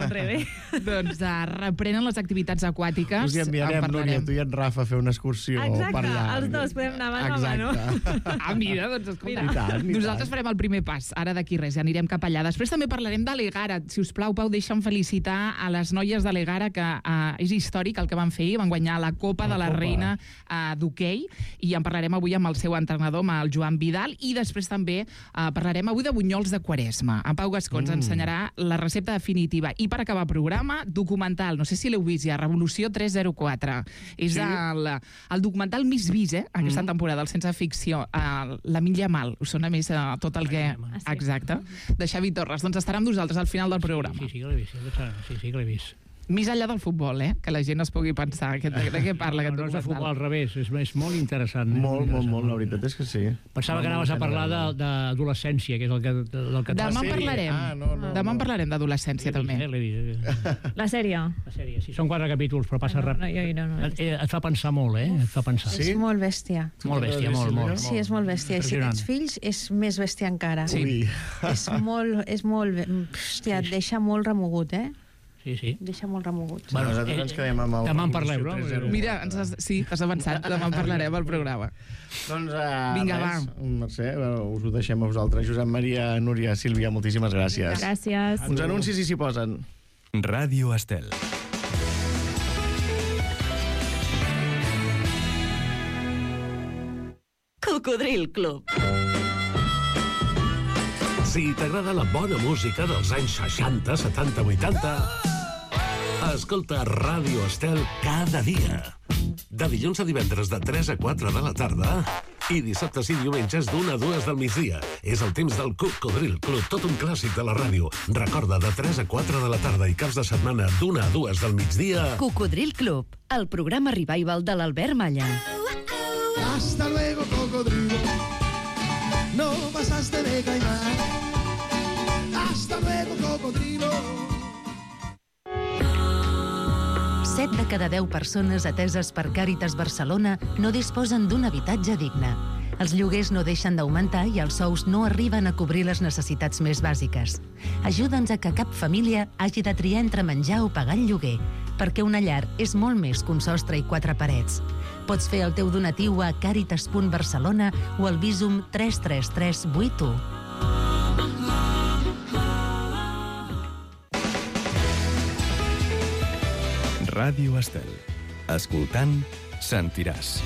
doncs uh, reprenen les activitats aquàtiques. Us hi enviarem, Núria, tu i en Rafa, a fer una excursió Exacte, per allà. els dos podem anar mà a mano. Ah, mira, doncs escolta, I tant, i nosaltres tant. farem el primer pas, ara d'aquí res, ja anirem cap allà. Després també parlarem de l'Egara. Si us plau, Pau, deixa'm felicitar a les noies de l'Egara, que uh, és històric el que van fer, van guanyar la Copa la de la Copa. Reina uh, d'hoquei, i en parlarem avui amb el seu entrenador, amb el Joan Vidal, i després també uh, parlarem avui de bunyols de Quaresma. En Pau Gascó ens mm. ensenyarà la recepta definitiva. I per acabar programa, documental, no sé si l'heu vist ja, Revolució tres zero quatre. És Sí? el, el documental més vist, eh, aquesta Mm. temporada, el sense ficció. Uh, la Milla Mal, us sona més uh, tot el que... Ah, sí. Exacte. De Xavi Torres. Doncs estarà amb nosaltres al final del programa. Sí, sí, que l'he vist. Sí, sí que l'he vist. Més enllà del futbol, eh? Que la gent es pugui pensar que, de, de què parla aquest No, no és de documental. futbol, al revés. És, és molt interessant. eh? Molt, molt, interessant. molt, la veritat és que sí. Pensava que anaves a parlar de- d'adolescència, que és el que, del que et Demà fa en sèrie. parlarem. Ah, no, no, Demà en no. parlarem d'adolescència, L'he vist, també. eh, l'he vist. La sèrie. La sèrie, sí. Són quatre capítols, però passa Ah, no, ràpid. no, jo no, no l'he Et, eh, et fa pensar molt, eh? Et fa pensar. Sí? És molt bèstia. Molt bèstia, molt, molt. Sí, és molt bèstia. I si Impressionant. tens fills, és més bèstia encara. Sí. Ui. És molt... És molt hòstia, et deixa molt remogut, eh? Sí, sí. Et deixa molt remogut. Bueno, nosaltres ens quedem amb el... Demà en parleu, no? Revolució tres zero quatre. Mira, ens has, sí, t'has avançat. Demà en parlarem al programa. Doncs, uh, Vinga, res, Mercè, us ho deixem a vosaltres. Josep Maria, Núria, Sílvia, moltíssimes gràcies. Gràcies. Uns anuncis i s'hi posen. Ràdio Estel. Cocodril Club. Si t'agrada la bona música dels anys seixanta, setanta, vuitanta, escolta Ràdio Estel cada dia. De dilluns a divendres de tres a quatre de la tarda i dissabtes i diumenges d'una a dues del migdia. És el temps del Cocodril Club, tot un clàssic de la ràdio. Recorda, de tres a quatre de la tarda i caps de setmana d'una a dues del migdia. Cocodril Club, el programa revival de l'Albert Malla. Hasta luego, cocodrilo. No pasaste de caimán. Hasta luego, cocodrilo. set de cada deu persones ateses per Càritas Barcelona no disposen d'un habitatge digne. Els lloguers no deixen d'augmentar i els sous no arriben a cobrir les necessitats més bàsiques. Ajuda'ns a que cap família hagi de triar entre menjar o pagar el lloguer, perquè una llar és molt més que un sostre i quatre parets. Pots fer el teu donatiu a càritas punt barcelona o al Visum tres tres tres vuit u. Ràdio Estel. Escoltant, sentiràs.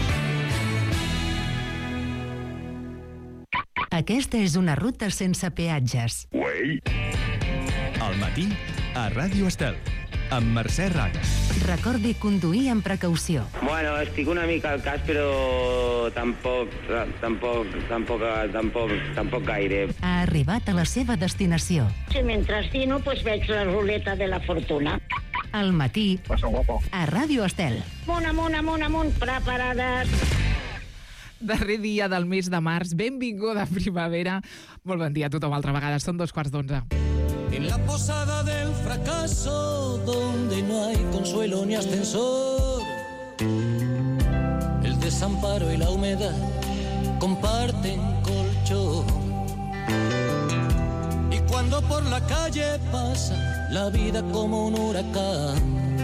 Aquesta és una ruta sense peatges. Al matí, a Ràdio Estel, amb Mercè Raga. Recordi conduir amb precaució. Bueno, estic una mica al cas, però tampoc, tampoc, tampoc, tampoc, tampoc gaire. Ha arribat a la seva destinació. Si mentre dino, pues veig la ruleta de la fortuna. Al matí, a Ràdio Estel. Amunt, amunt, amunt, amunt, preparades. Darrer dia del mes de març, benvinguda primavera. Molt bon dia a tothom altra vegada, són dos quarts d'onze. En la posada del fracaso, donde no hay consuelo ni ascensor, el desamparo y la humedad comparten colchón. Y cuando por la calle pasa la vida como un huracán,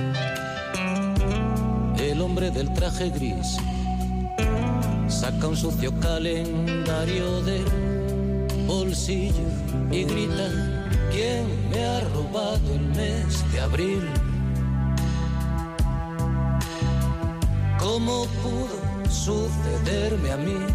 el hombre del traje gris saca un sucio calendario del bolsillo y grita: ¿quién me ha robado el mes de abril? ¿Cómo pudo sucederme a mí?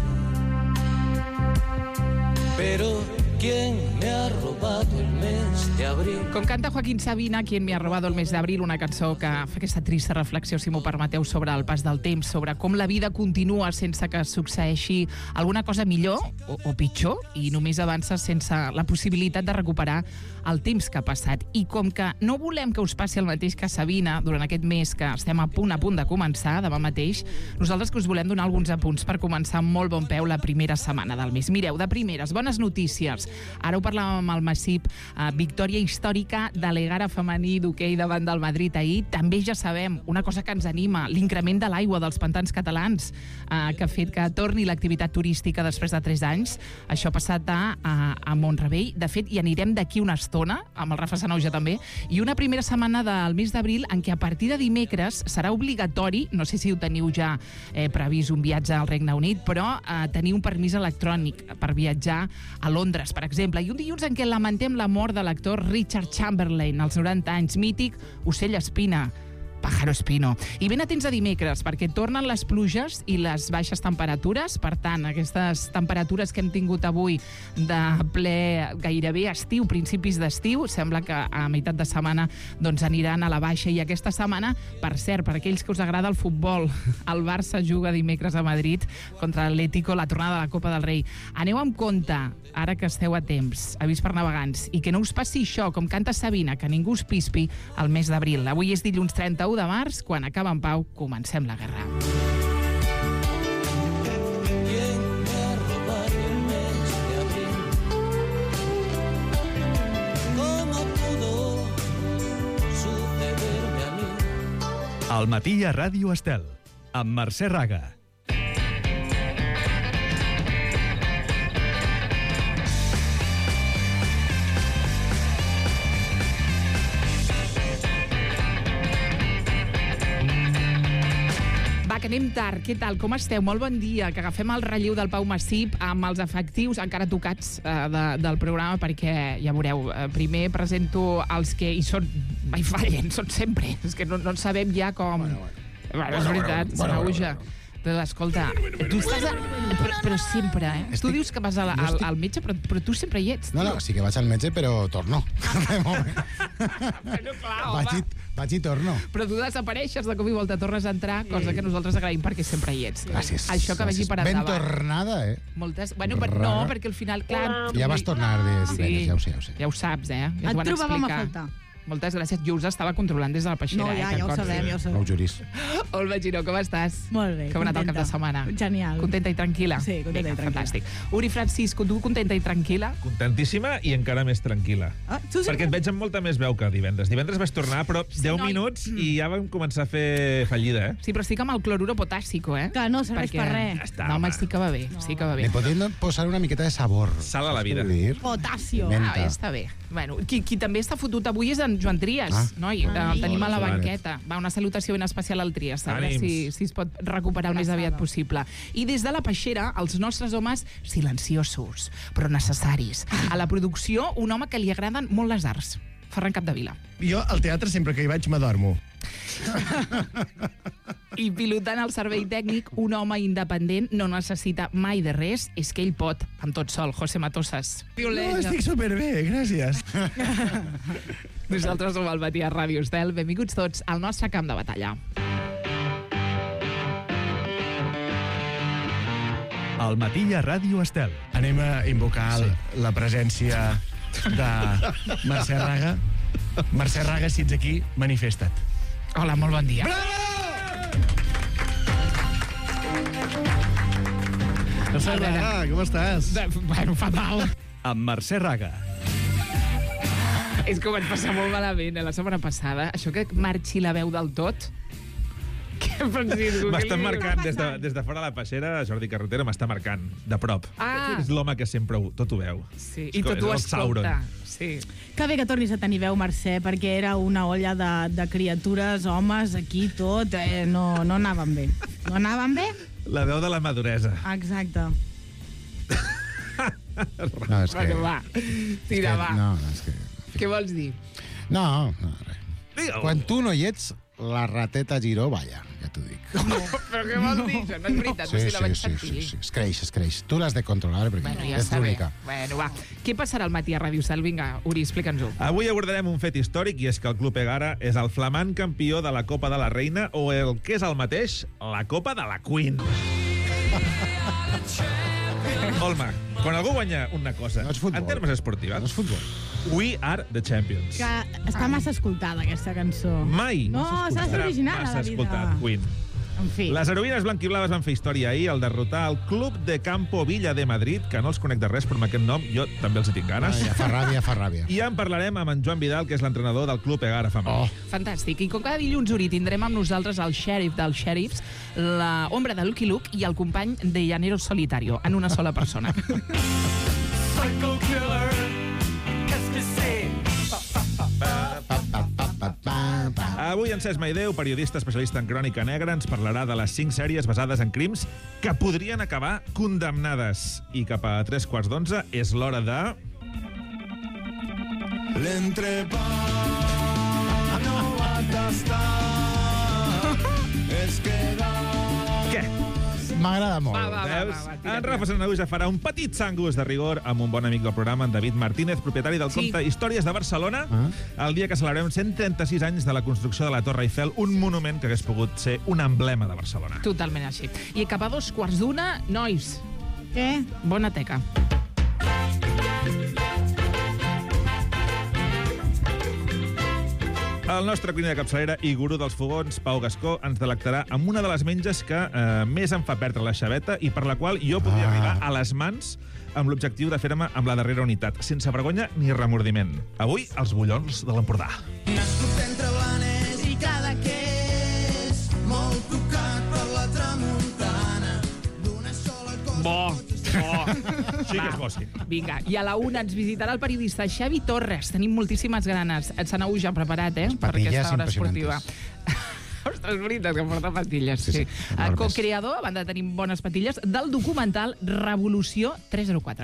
Pero ¿quién me ha robado el mes de abril? Com canta Joaquín Sabina, Quien me ha robado el mes d'abril, una cançó que fa aquesta trista reflexió, si m'ho permeteu, sobre el pas del temps, sobre com la vida continua sense que succeeixi alguna cosa millor o, o pitjor, i només avança sense la possibilitat de recuperar el temps que ha passat. I com que no volem que us passi el mateix que Sabina durant aquest mes que estem a punt a punt de començar, demà mateix, nosaltres que us volem donar alguns apunts per començar amb molt bon peu la primera setmana del mes. Mireu, de primeres, bones notícies. Ara ho parlàvem amb el Massip, eh, victòria històrica de l'Egara femení d'hoquei davant del Madrid ahir. També ja sabem, una cosa que ens anima, l'increment de l'aigua dels pantans catalans, eh, que ha fet que torni l'activitat turística després de tres anys. Això ha passat a, a, a Mont-rebei. De fet, hi anirem d'aquí una estona, amb el Rafa Sanauja també, i una primera setmana del mes d'abril en què a partir de dimecres serà obligatori, no sé si ho teniu ja eh, previst, un viatge al Regne Unit, però eh, tenir un permís electrònic per viatjar a Londres, per exemple, i un dilluns en què lamentem la mort de l'actor Richard Chamberlain, als noranta anys, mític ocell espina, Pájaro Espino. I ben atents a dimecres, perquè tornen les pluges i les baixes temperatures. Per tant, aquestes temperatures que hem tingut avui de ple gairebé estiu, principis d'estiu, sembla que a meitat de setmana doncs, aniran a la baixa. I aquesta setmana, per cert, per aquells que us agrada el futbol, el Barça juga dimecres a Madrid contra l'Atlético, la tornada de la Copa del Rei. Aneu amb compte, ara que esteu a temps, avís per navegants, i que no us passi això, com canta Sabina, que ningú us pispi el mes d'abril. Avui és dilluns trenta-u de març, quan acaba en pau, comencem la guerra. Al matí a Ràdio Estel, amb Mercè Raga. Que anem tard. Què tal? Com esteu? Molt bon dia. Que agafem el relleu del Pau Massip amb els efectius encara tocats eh, de, del programa, perquè, ja veureu, eh, primer presento els que hi són, mai fallen, són sempre. És que no, no en sabem ja com... Bueno, bueno. Bueno, és veritat, bueno, bueno, bueno, bueno. Però, escolta, tu estàs... A... Però, però sempre, eh? Estic... Tu dius que vas a la, al, al metge, però, però tu sempre hi ets. No, no, sí que vaig al metge, però torno. Bueno, clar, home. Vaig i, vaig i torno. Però tu desapareixes, de cop i volta tornes a entrar, cosa que nosaltres agraïm perquè sempre hi ets. Gràcies. Això que vagi per endavant. Ben tornada, eh? Moltes... Bueno, per, no, perquè al final, clar... Ja vas tornar de divendres, sí, ja ho sé, ja ho sé. Ja ho saps, eh? Ja et trobàvem a faltar. Moltes gràcies. Jo us estava controlant des de la peixera. No, ja, eh, ja ho sabem, ja ho sabem. No ho juris. Olga Giró, com estàs? Molt bé, Com ha anat el cap de setmana? Genial. Contenta i tranquil·la? Sí, contenta Vinga, i tranquil·la. Fantàstic. Uri Francisco, tu contenta i tranquil·la? Contentíssima i encara més tranquil·la. Ah, tu Perquè et veig amb molta més veu que divendres. Divendres vaig tornar, però deu noi. minuts i ja vam començar a fer fallida, eh? Sí, però estic amb el cloruro potàssico, eh? Que no serveix Perquè... per res. Ja està, No, home, home. sí que va bé, no. sí que va bé. Le podem posar una miqueta de sabor. Sal a la vida. Dir? Potasio. Menta. Ah, està bé. Bueno, qui, qui també està fotut avui és en Joan Trias, Ah. noi. El tenim a la Hola, banqueta. Va, una salutació ben especial al Trias, a veure Ànims. si, si es pot recuperar el més aviat possible. I des de la peixera, els nostres homes silenciosos, però necessaris. A la producció, un home que li agraden molt les arts. Ferran Capdevila. Jo al teatre sempre que hi vaig m'adormo. I pilotant el servei tècnic, un home independent no necessita mai de res, és que ell pot, amb tot sol, José Matosas. No, estic superbé, gràcies. Nosaltres som al matí a Ràdio Estel. Benvinguts tots al nostre camp de batalla. Al matí a Ràdio Estel. Anem a invocar sí. la presència de Mercè Raga. Mercè Raga, si ets aquí, manifesta't. Hola, molt bon dia. Mercè Raga, com estàs? Bueno, fatal. Amb Mercè Raga. És que ho vaig passar molt malament eh, la setmana passada. Això que marxi la veu del tot... Què, Francisco? M'està marcant des de, des de fora de la peixera, Jordi Carretera m'està marcant de prop. Ah. És l'home que sempre ho, tot ho veu. Sí, És i com- tot ho és el Sauron. escolta. Sí. Que bé que tornis a tenir veu, Mercè, perquè era una olla de, de criatures, homes, aquí tot, eh, no, no anaven bé. No anaven bé? La veu de la maduresa. Exacte. No, és que... Bueno, va, tira, va. No, no, és que... Què vols dir? No, no, res. Quan tu no hi ets, la rateta Giró, balla, ja t'ho dic. No, però què vols dir? Això no és veritat, Sí, no si la vaig sí, sentir. sí, sí, es creix, es creix. Tu l'has de controlar, perquè Bueno, ja és està bé. l'única. Bueno, va. Què passarà al matí a Ràdio Cel? Vinga, Uri, explica'ns-ho. Avui abordarem un fet històric, i és que el Club Egara és el flamant campió de la Copa de la Reina, o el que és el mateix, la Copa de la Queen. Olma, quan algú guanya una cosa, no en termes esportius, no és futbol. We are the champions. Que està massa escoltada, aquesta cançó. Mai No, s'ha de ser original a massa la vida. escoltat, Queen. En fi. Les heroïnes blanquiblaves van fer història ahir al derrotar el Club de Campo Villa de Madrid, que no els conec de res, però amb aquest nom jo també els hi tinc ganes. Ah, ja fa ràbia, fa ràbia. I en parlarem amb en Joan Vidal, que és l'entrenador del Club Egara femení. Oh. Fantàstic. I com cada dilluns, Uri, tindrem amb nosaltres el xèrif dels xèrifs, la ombra de Lucky Luke i el company de Llanero Solitario, en una sola persona. Psycho killer, qu'est-ce que c'est? Avui en Cesc Maideu, periodista especialista en crònica negra, ens parlarà de les cinc sèries basades en crims que podrien acabar condemnades. I cap a tres quarts d'onze és l'hora de... L'entrepà no va tastar, es queda... Què? M'agrada molt. Va, va, va, va, va, en Rafa Sanahuja farà un petit sangus de rigor amb un bon amic del programa, en David Martínez, propietari del Sí. compte Històries de Barcelona, Ah. el dia que celebrem cent trenta-sis anys de la construcció de la Torre Eiffel, un monument que hagués pogut ser un emblema de Barcelona. Totalment així. I cap a dos quarts d'una, nois. Què? Bona teca. El nostre cuiner de capçalera i gurú dels fogons, Pau Gascó, ens delectarà amb una de les menges que eh, més em fa perdre la xaveta i per la qual jo podria Ah. arribar a les mans amb l'objectiu de fer-me amb la darrera unitat, sense vergonya ni remordiment. Avui, els bullons de l'Empordà. Nascut entre Blanes i Cadaqués, molt tocat per la tramuntana, d'una sola cosa... Bo, bo. Sí que és bo, sí. Vinga, i a la una ens visitarà el periodista Xavi Torres. Tenim moltíssimes ganes. Et Sanahuja preparat, eh? Per patilles aquesta hora esportiva. impressionantes. Ostres, és veritat que porta patilles, sí. Sí, sí. sí, El enormes. co-creador, a banda de tenir bones patilles, del documental Revolució tres zero quatre.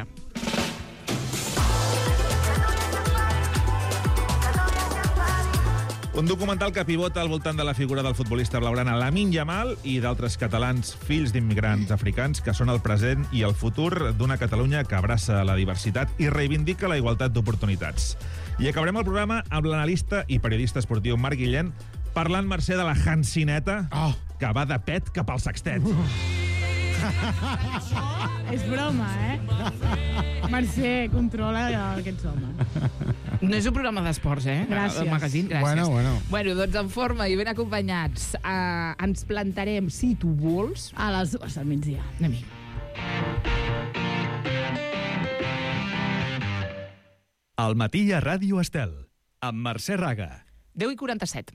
Un documental que pivota al voltant de la figura del futbolista blaugrana Lamine Yamal i d'altres catalans fills d'immigrants africans que són el present i el futur d'una Catalunya que abraça la diversitat i reivindica la igualtat d'oportunitats. I acabarem el programa amb l'analista i periodista esportiu Marc Guillén parlant, Mercè, de la Hansineta Oh. que va de pet cap al sextet. És broma, eh? Mercè, controla aquests homes. No és un programa d'esports, eh? Gràcies. El magazín, gràcies. Bueno, bueno. Bueno, doncs en forma i ben acompanyats. Uh, ens plantarem, si tu vols... A les dues del migdia. Anem-hi. Al matí a Ràdio Estel, amb Mercè Raga. deu i quaranta-set.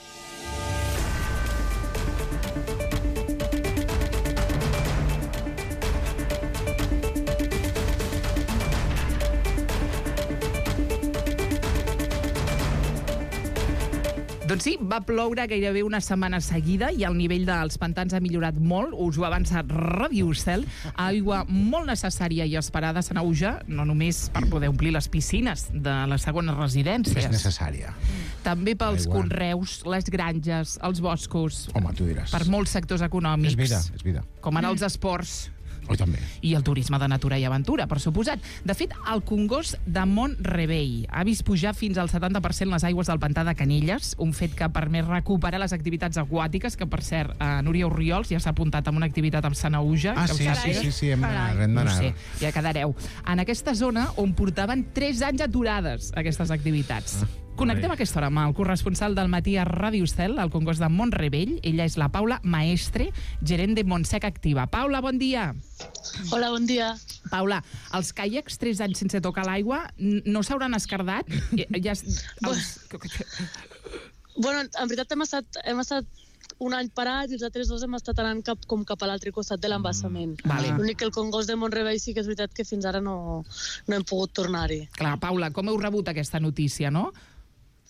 Doncs sí, va ploure gairebé una setmana seguida i el nivell dels pantans ha millorat molt. Us ho avança Ràdio Estel. Aigua molt necessària i esperada a Sanahuja, no només per poder omplir les piscines de les segones residències. És necessària. També pels Aigua. conreus, les granges, els boscos, Home, tu diràs. per molts sectors econòmics. És vida, és vida. Com ara els esports. Oh, també. I el turisme de natura i aventura, per suposat. De fet, el Congost de Mont-rebei ha vist pujar fins al setanta per cent les aigües del pantà de Canelles, un fet que permet recuperar les activitats aquàtiques, que, per cert, eh, Núria Orriols ja s'ha apuntat amb una activitat amb Sanahuja. Ah, que ho sí, saps. sí, sí, sí, hem d'anar, hem No d'anar. ho sé, ja quedareu. En aquesta zona on portaven tres anys aturades aquestes activitats. Connectem a aquesta hora amb el corresponsal del matí a Ràdio Estel, al Congost de Mont-rebei. Ella és la Paula Maestre, gerent de Montsec Activa. Paula, bon dia. Hola, bon dia. Paula, els caiacs tres anys sense tocar l'aigua n- no s'hauran escardat? I- Ja, es- els... Bueno, en veritat hem estat, hem estat un any parats i els altres dos hem estat anant cap, com cap a l'altre costat de l'embassament. Mm, vale. L'únic que el Congost de Mont-rebei sí que és veritat que fins ara no, no hem pogut tornar-hi. Clar, Paula, com heu rebut aquesta notícia, no?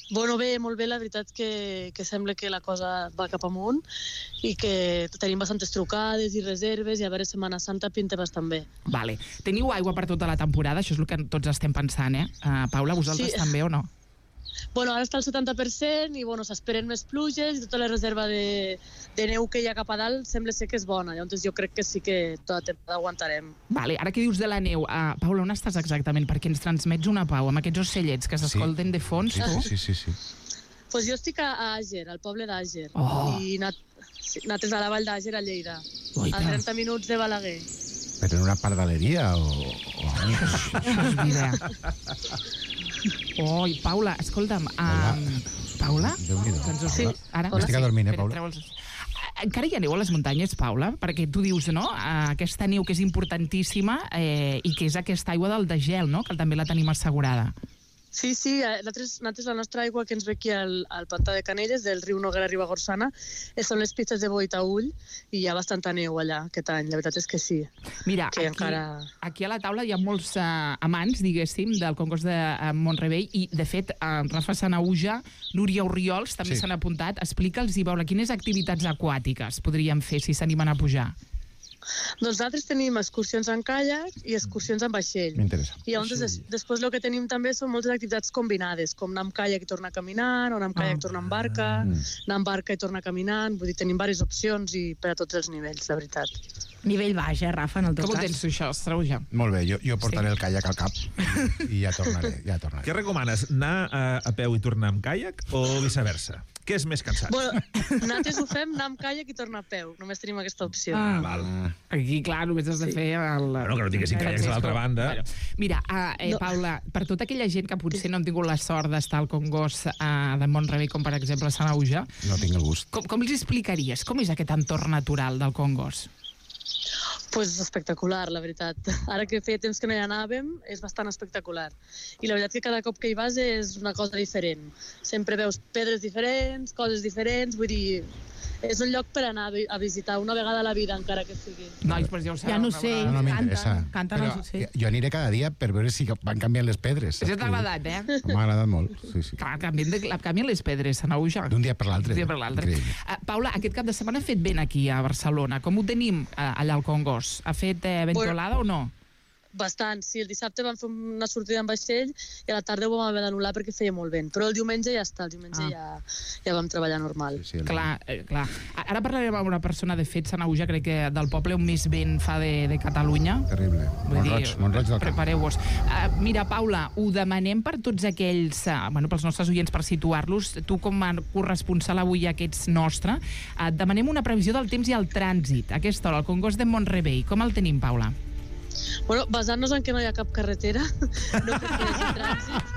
Bueno, bé, molt bé, la veritat que, que sembla que la cosa va cap amunt i que tenim bastantes trucades i reserves i a veure Setmana Santa pinta bastant bé. Vale. Teniu aigua per tota la temporada? Això és el que tots estem pensant, eh? Uh, Paula, vosaltres Sí. també o no? Bueno, ara està al setanta per cent i bueno, s'esperen més pluges i tota la reserva de, de neu que hi ha cap a dalt sembla ser que és bona. Llavors jo crec que sí que tota la temporada aguantarem. Vale, ara que dius de la neu, uh, Paula, on estàs exactament? Perquè ens transmets una pau amb aquests ocellets que s'escolten de fons, Sí, tu? sí, sí, sí. Pues jo estic a, a Àger, al poble d'Àger. Oh. I nat, sí, nosaltres a la vall d'Àger, a Lleida. Oita. A trenta minuts de Balaguer. Però en una pardaleria o... o... Això és vida. Oi, Paula, escolta'm, um, Paula? Déu-n'hi-do. Doncs ho Sí. sé. Ara? M'estic adormint, eh, Espera, Paula? treu els- Encara hi ha neu a les muntanyes, Paula? Perquè tu dius, no?, aquesta neu que és importantíssima eh, i que és aquesta aigua del degel, no?, que també la tenim assegurada. Sí, sí, eh, nosaltres, nosaltres la nostra aigua que ens ve aquí al, al pantà de Canelles, del riu Noguera Ribagorçana, eh, són les pistes de Boitaüll i hi ha bastanta neu allà aquest any, la veritat és que sí. Mira, que aquí, encara... aquí a la taula hi ha molts uh, amants, diguéssim, del Congost de uh, Mont-rebei i, de fet, uh, Rafa Sanauja, Núria Orriols també Sí. s'han apuntat. Explica'ls i veure quines activitats aquàtiques podríem fer si s'animen a pujar. Doncs nosaltres tenim excursions en caiac i excursions en vaixell. M'interessa. I llavors des, després el que tenim també són moltes activitats combinades, com anar amb caiac i tornar caminant, o anar amb caiac i tornar amb barca, anar amb barca i tornar caminant, vull dir, tenim diverses opcions i per a tots els nivells, la veritat. Nivell baix, eh, Rafa, en el teu Com ho cas. tens, això, Sanauja? Molt bé, jo, jo portaré el caiac al cap i, i ja tornaré, ja tornaré. Què recomanes, anar a, a peu i tornar amb caiac o viceversa? Què és més cansat? Bueno, nosaltres ho fem anar amb caiac i tornar a peu, només tenim aquesta opció. Ah, val. Aquí, clar, només has de fer... El... Bueno, que no tinguessin caiacs a l'altra banda. Bueno, mira, uh, eh, No. Paula, per tota aquella gent que potser no han tingut la sort d'estar al Congost uh, de Mont-rebei, com per exemple Sanauja, No tinc el gust. com, com els explicaries? Com és aquest entorn natural del Congost? Pues espectacular, la veritat. Ara que feia temps que no hi anàvem, és bastant espectacular. I la veritat que cada cop que hi vas és una cosa diferent. Sempre veus pedres diferents, coses diferents, vull dir... És un lloc per anar a vi- a visitar una vegada a la vida, encara que sigui. Nois, però ja ho sabeu. Ja no sé, No, no canten, m'interessa. canten Però els ocells. jo aniré cada dia per veure si van canviant les pedres. Això t'ha agradat, eh? M'ha agradat molt, sí, sí. Clar, canvien, de, canvien les pedres, Sanauja. D'un dia per l'altre. D'un dia per l'altre. Increïble. Uh, Paula, aquest cap de setmana ha fet vent aquí a Barcelona. Com ho tenim uh, allà al Congost? Ha fet eh, ventolada o no? Bastant, sí. El dissabte vam fer una sortida amb vaixell i a la tarda ho vam haver d'anul·lar perquè feia molt vent. Però el diumenge ja està, el diumenge Ah. ja, ja vam treballar normal. Sí, el- Clar, eh, clar. Ara parlarem amb una persona, de fet, Sanauja, crec que del poble on més vent fa de, de Catalunya. Terrible. Vull dir, Montroig, Montroig del Camp. prepareu-vos. Uh, mira, Paula, ho demanem per tots aquells, uh, bueno, pels nostres oients, per situar-los. Tu, com a corresponsal avui aquests nostre, uh, demanem una previsió del temps i el trànsit. A aquesta hora, al Congost de Mont-rebei. Com el tenim, Paula? Bueno, basant-nos en que no hi ha cap carretera, no crec que hi hagi trànsit.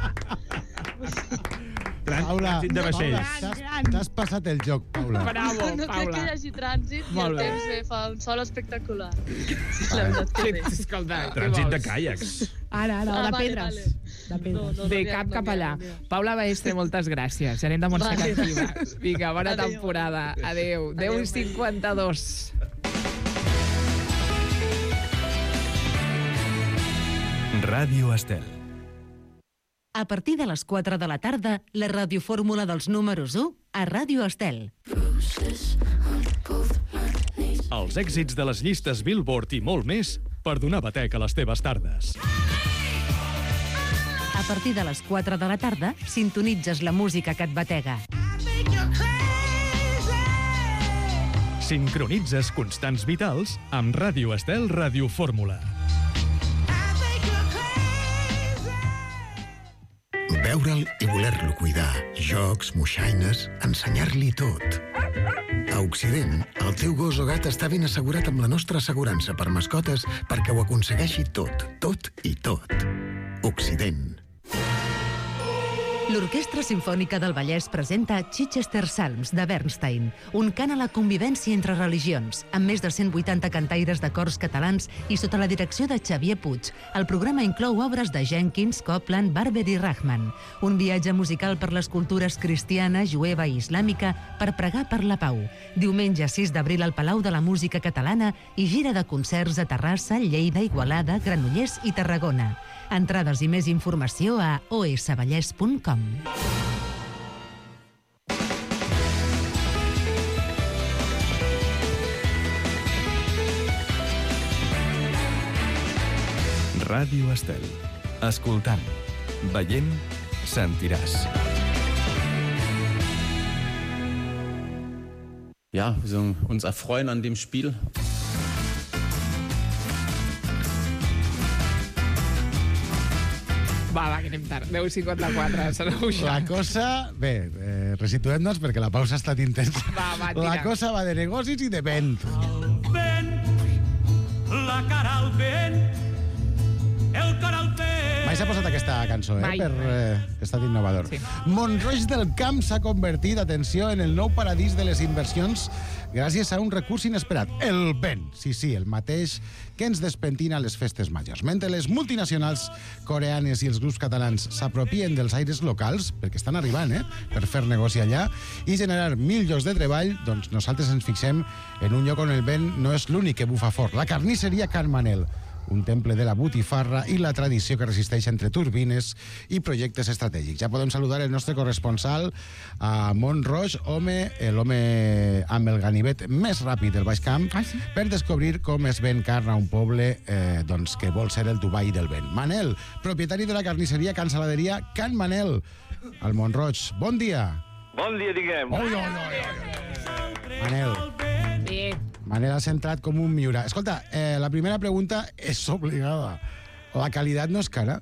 Tran Paula, trànsit de vaixells. T'has t'has passat el joc, Paula. Bravo, No crec que hi hagi trànsit i Molt el bé. temps bé, fa un sol espectacular. La veritat que bé. Escolta, què Trànsit de vols? caiacs. Ara, ara, Ah, de vale, pedres. vale. De pedres. No, no, De n'hi ha, cap no cap n'hi ha, allà. no n'hi ha. Paula Baestre, moltes gràcies. Gerent de Montserrat Vale. Activa. Vinga, bona Adéu. temporada. Adéu. deu i cinquanta-dos. Ràdio Estel. A partir de les quatre de la tarda, la radiofórmula dels números u a Ràdio Estel. Els èxits de les llistes Billboard i molt més per donar batec a les teves tardes. A partir de les quatre de la tarda, sintonitzes la música que et batega. Sincronitzes constants vitals amb Ràdio Estel Radiofórmula. Veure'l i voler-lo cuidar. Jocs, moixaines, ensenyar-li tot. A Occident, el teu gos o gat està ben assegurat amb la nostra assegurança per mascotes perquè ho aconsegueixi tot, tot i tot. Occident. L'Orquestra Simfònica del Vallès presenta Chichester Psalms, de Bernstein, un cant a la convivència entre religions, amb més de cent vuitanta cantaires de cors catalans i sota la direcció de Xavier Puig. El programa inclou obres de Jenkins, Copland, Barber i Rahman. Un viatge musical per les cultures cristiana, jueva i islàmica per pregar per la pau. Diumenge sis d'abril al Palau de la Música Catalana i gira de concerts a Terrassa, Lleida, Igualada, Granollers i Tarragona. Entrades i més informació a o s vallès punt com. Ràdio Estel. Escoltant, veient, sentiràs. Ja, wir uns erfreuen an dem Spiel. Va, va, que anem tard. deu cinquanta-quatre, sereu això. La cosa... Bé, eh, resituem-nos perquè la pausa ha estat intensa. Va, va, tira. La cosa va de negocis i de vent. Vent, la cara al vent, el cor al vent. Mai s'ha posat aquesta cançó, eh? Mai. Per eh, que ha estat innovador. Sí. Montroig del Camp s'ha convertit, atenció, en el nou paradís de les inversions gràcies a un recurs inesperat. El vent. Sí, sí, el mateix que ens despentina a les festes majors. Mentre les multinacionals coreanes i els grups catalans s'apropien dels aires locals, perquè estan arribant, eh?, per fer negoci allà, i generar mil llocs de treball, doncs nosaltres ens fixem en un lloc on el vent no és l'únic que bufa fort. La carnisseria Can Manel, un temple de la botifarra i la tradició que resisteix entre turbines i projectes estratègics. Ja podem saludar el nostre corresponsal a Mont-roig, home, l'home amb el ganivet més ràpid del Baix Camp, ah, sí? per descobrir com es ven carn a un poble eh, doncs, que vol ser el Dubai del vent. Manel, propietari de la carnisseria Can Saladeria Can Manel, al Mont-roig. Bon dia. Bon dia, diguem. Oi, oi, oi, oi. Manel. Bé. Manel, has entrat com un miura. Escolta, eh, la primera pregunta és obligada. La qualitat no és cara?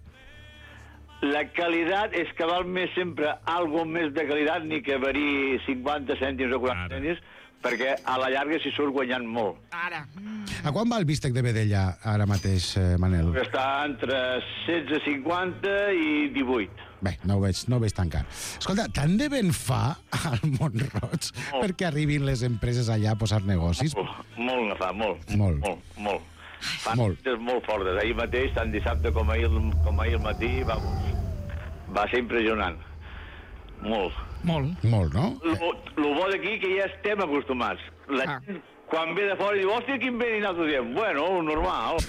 La qualitat és que val més sempre algo més de qualitat ni que varia cinquanta cèntims o quaranta cèntims, perquè a la llarga s'hi surt guanyant molt. Ara. A quan va el bístec de vedella ara mateix, eh, Manel? Està entre setze cinquanta i divuit. Bé, no ho veig, no ho veig tan car. Escolta, tant de ben fa al Mont-roig perquè arribin les empreses allà a posar negocis? Molt, molt ne fa, molt. Molt. Molt, molt. Fan Molt. molt. molt fortes. Ahir mateix, tant dissabte com ahir, com ahir al matí, vamos, va ser impressionant. Molt. Molt. Molt, no? El bo d'aquí que ja estem acostumats. La ah. gent, quan ve de fora, diu, hòstia, quin ve, i nosaltres diem, bueno, normal.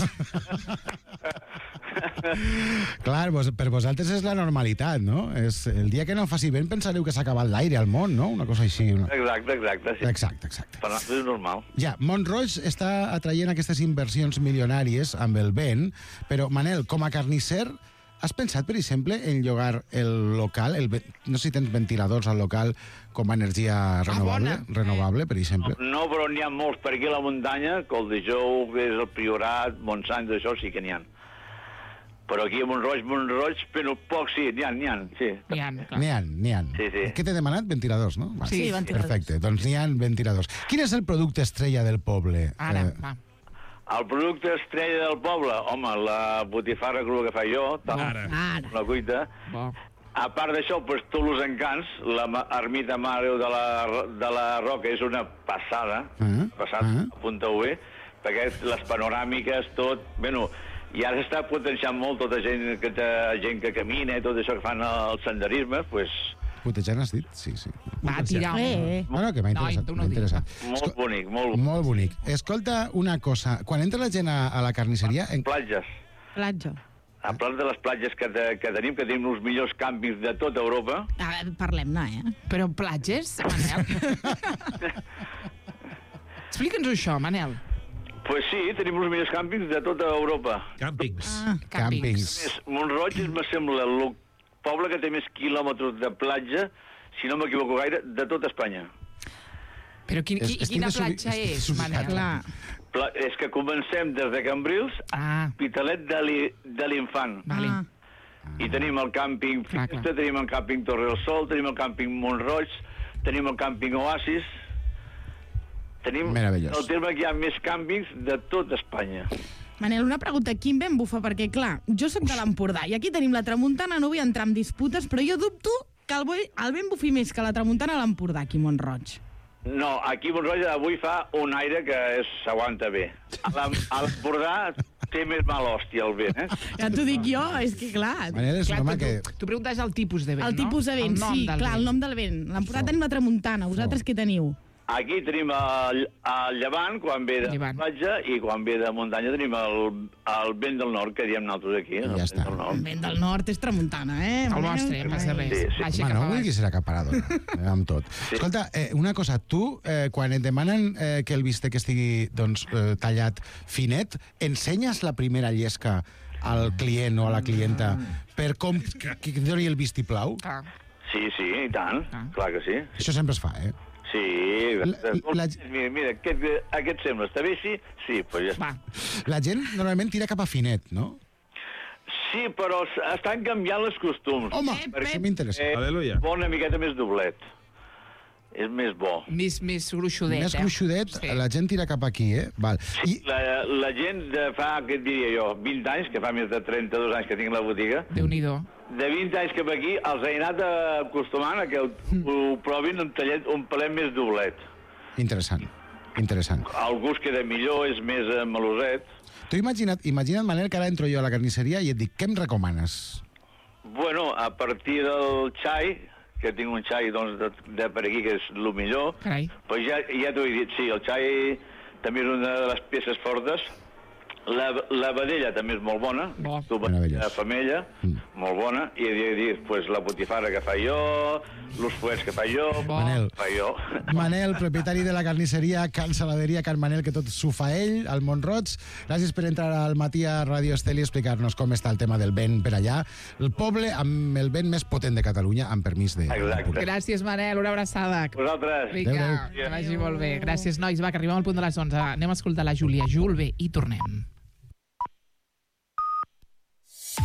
Clar, vos, per vosaltres és la normalitat, no? És, el dia que no faci vent pensareu que s'ha acabat l'aire al món, no? Una cosa així. Una... Exacte, exacte. Sí. Exacte, exacte. Per nosaltres és normal. Ja, Mont-roig està atraient aquestes inversions milionàries amb el vent, però, Manel, com a carnisser, has pensat, per exemple, en llogar el local, el, no sé si tens ventiladors al local com a energia renovable, ah, renovable per exemple? No, no, però n'hi ha molts per aquí a la muntanya, Coldejou, que és el Priorat, Montsant, això sí que n'hi ha. Però aquí a Mont-roig, Mont-roig, però poc sí, n'hi ha, n'hi ha, sí. N'hi ha, N'hi ha, n'hi ha. Sí, sí. Què t'he demanat? Ventiladors, no? Va. Sí, ventiladors. Perfecte, doncs n'hi ha ventiladors. Quin és el producte estrella del poble? Ara, Eh, va. El producte estrella del poble, home, la botifarra crua que fa jo, Ara. Ara. La cuita. Bo. A part d'això, doncs, tots els encants, la ma- ermita Mare de la, de la Roca és una passada, Ah, passada, apunta-ho bé, perquè les panoràmiques, tot... Bueno, i ara s'està potenciant molt tota gent que, gent que camina i tot això que fan el senderisme, doncs... Pues, Putejant has dit? Sí, sí. Va, tira. Eh, Bueno, que m'ha No, interessat. tu m'ha no interessat. molt bonic, molt bonic. Molt bonic. Escolta una cosa. Quan entra la gent a, a la carnisseria... En... Platges. platja. A part de les platges que, te, que tenim, que tenim els millors càmpings de tota Europa, A veure, parlem-ne, eh? Però platges, Manel? Explica'ns això, Manel. pues sí, tenim els millors càmpings de tota Europa. Càmpings. Ah, Càmpings. És, Mont-roig és, me sembla, el poble que té més quilòmetres de platja, si no m'equivoco gaire, de tota Espanya. Però quin, qui, Estic quina desubi- platja estic és, desubicat. Manel? Clar. Pla, és que comencem des de Cambrils a Ah, Pitalet de l'I- de l'Infant. vale. Ah. I tenim el càmping Clar, Fiesta, clar. tenim el càmping Torre del Sol, tenim el càmping Mont-roig, tenim el càmping Oasis, tenim Meravellós. el terme que hi ha més càmpings de tot Espanya. Manel, una pregunta. Quin vent bufa? Perquè, clar, jo sóc de l'Empordà i aquí tenim la tramuntana, no vull entrar en disputes, però jo dubto que el, boi, el vent bufi més que la tramuntana a l'Empordà, aquí a Mont-roig. No, aquí a Mont-roig avui fa un aire que és- s'aguanta bé. A l'Em- a l'Empordà té més mal hòstia el vent, eh? Ja t'ho dic jo, és que clar... Manel és un Clar, home tu, que... tu, tu preguntes el tipus de vent, El no? tipus de vent, el nom sí, del clar, vent. el nom del vent. L'Empordà tenim la tramuntana, vosaltres què teniu? Aquí tenim el, el llevant, quan ve de Llevant. platja, i quan ve de muntanya tenim el, el vent del nord, que diem nosaltres aquí. I el ja vent està. del El nord. vent del nord és tramuntana, eh? El Manel? vostre, més de res. Sí, sí. Vagi Home, cap no avall. vulguis ser acaparador, eh, amb tot. Escolta, eh, una cosa, tu, eh, quan et demanen eh, que el bistec estigui doncs, eh, tallat finet, ensenyes la primera llesca al client o a la clienta per com que, que doni el vistiplau? Ah. Sí, sí, i tant, ah. clar que sí. Això sempre es fa, eh? Sí, la, la... mira, mira aquest, aquest sembla, està bé, sí? Sí, doncs ja està. La gent normalment tira cap a finet, no? Sí, però estan canviant els costums. Home, perquè m'interessa. Eh, Aleluia. Una miqueta més doblet. És més bo. Més, més gruixudet, Més eh? gruixudet, sí. La gent tira cap aquí, eh? Val. Sí, I... la, la gent de fa, què et diria jo, vint anys, que fa més de trenta-dos anys que tinc la botiga. Déu-n'hi-do. De vint anys cap aquí, els he anat acostumant a que ho, ho provin un tallet un pelet més doblet. Interessant, interessant. El gust queda millor, és més eh, meloset. Tu imagina't, imagina't, Manel, que ara entro jo a la carnisseria i et dic, què em recomanes? Bueno, a partir del xai, que tinc un xai doncs, de, de per aquí, que és el millor, pues ja, ja t'ho he dit, sí, el xai també és una de les peces fortes. La, la vedella també és molt bona, la femella, mm. molt bona, i he de dir, pues, la botifarra que fa jo, els fuets que fa jo, Manel. fa jo. Manel, propietari de la carnisseria Can Saladeria Can Manel, que tot s'ho fa ell, al Mont-roig. Gràcies per entrar al matí a Radio Estel i explicar-nos com està el tema del vent per allà. El poble amb el vent més potent de Catalunya, amb permís de... Exacte. Gràcies, Manel, una abraçada. Vosaltres. Vinga, que vagi molt bé. Gràcies, nois. Va, que arribem al punt de les onze. Anem a escoltar la Júlia Julve i tornem.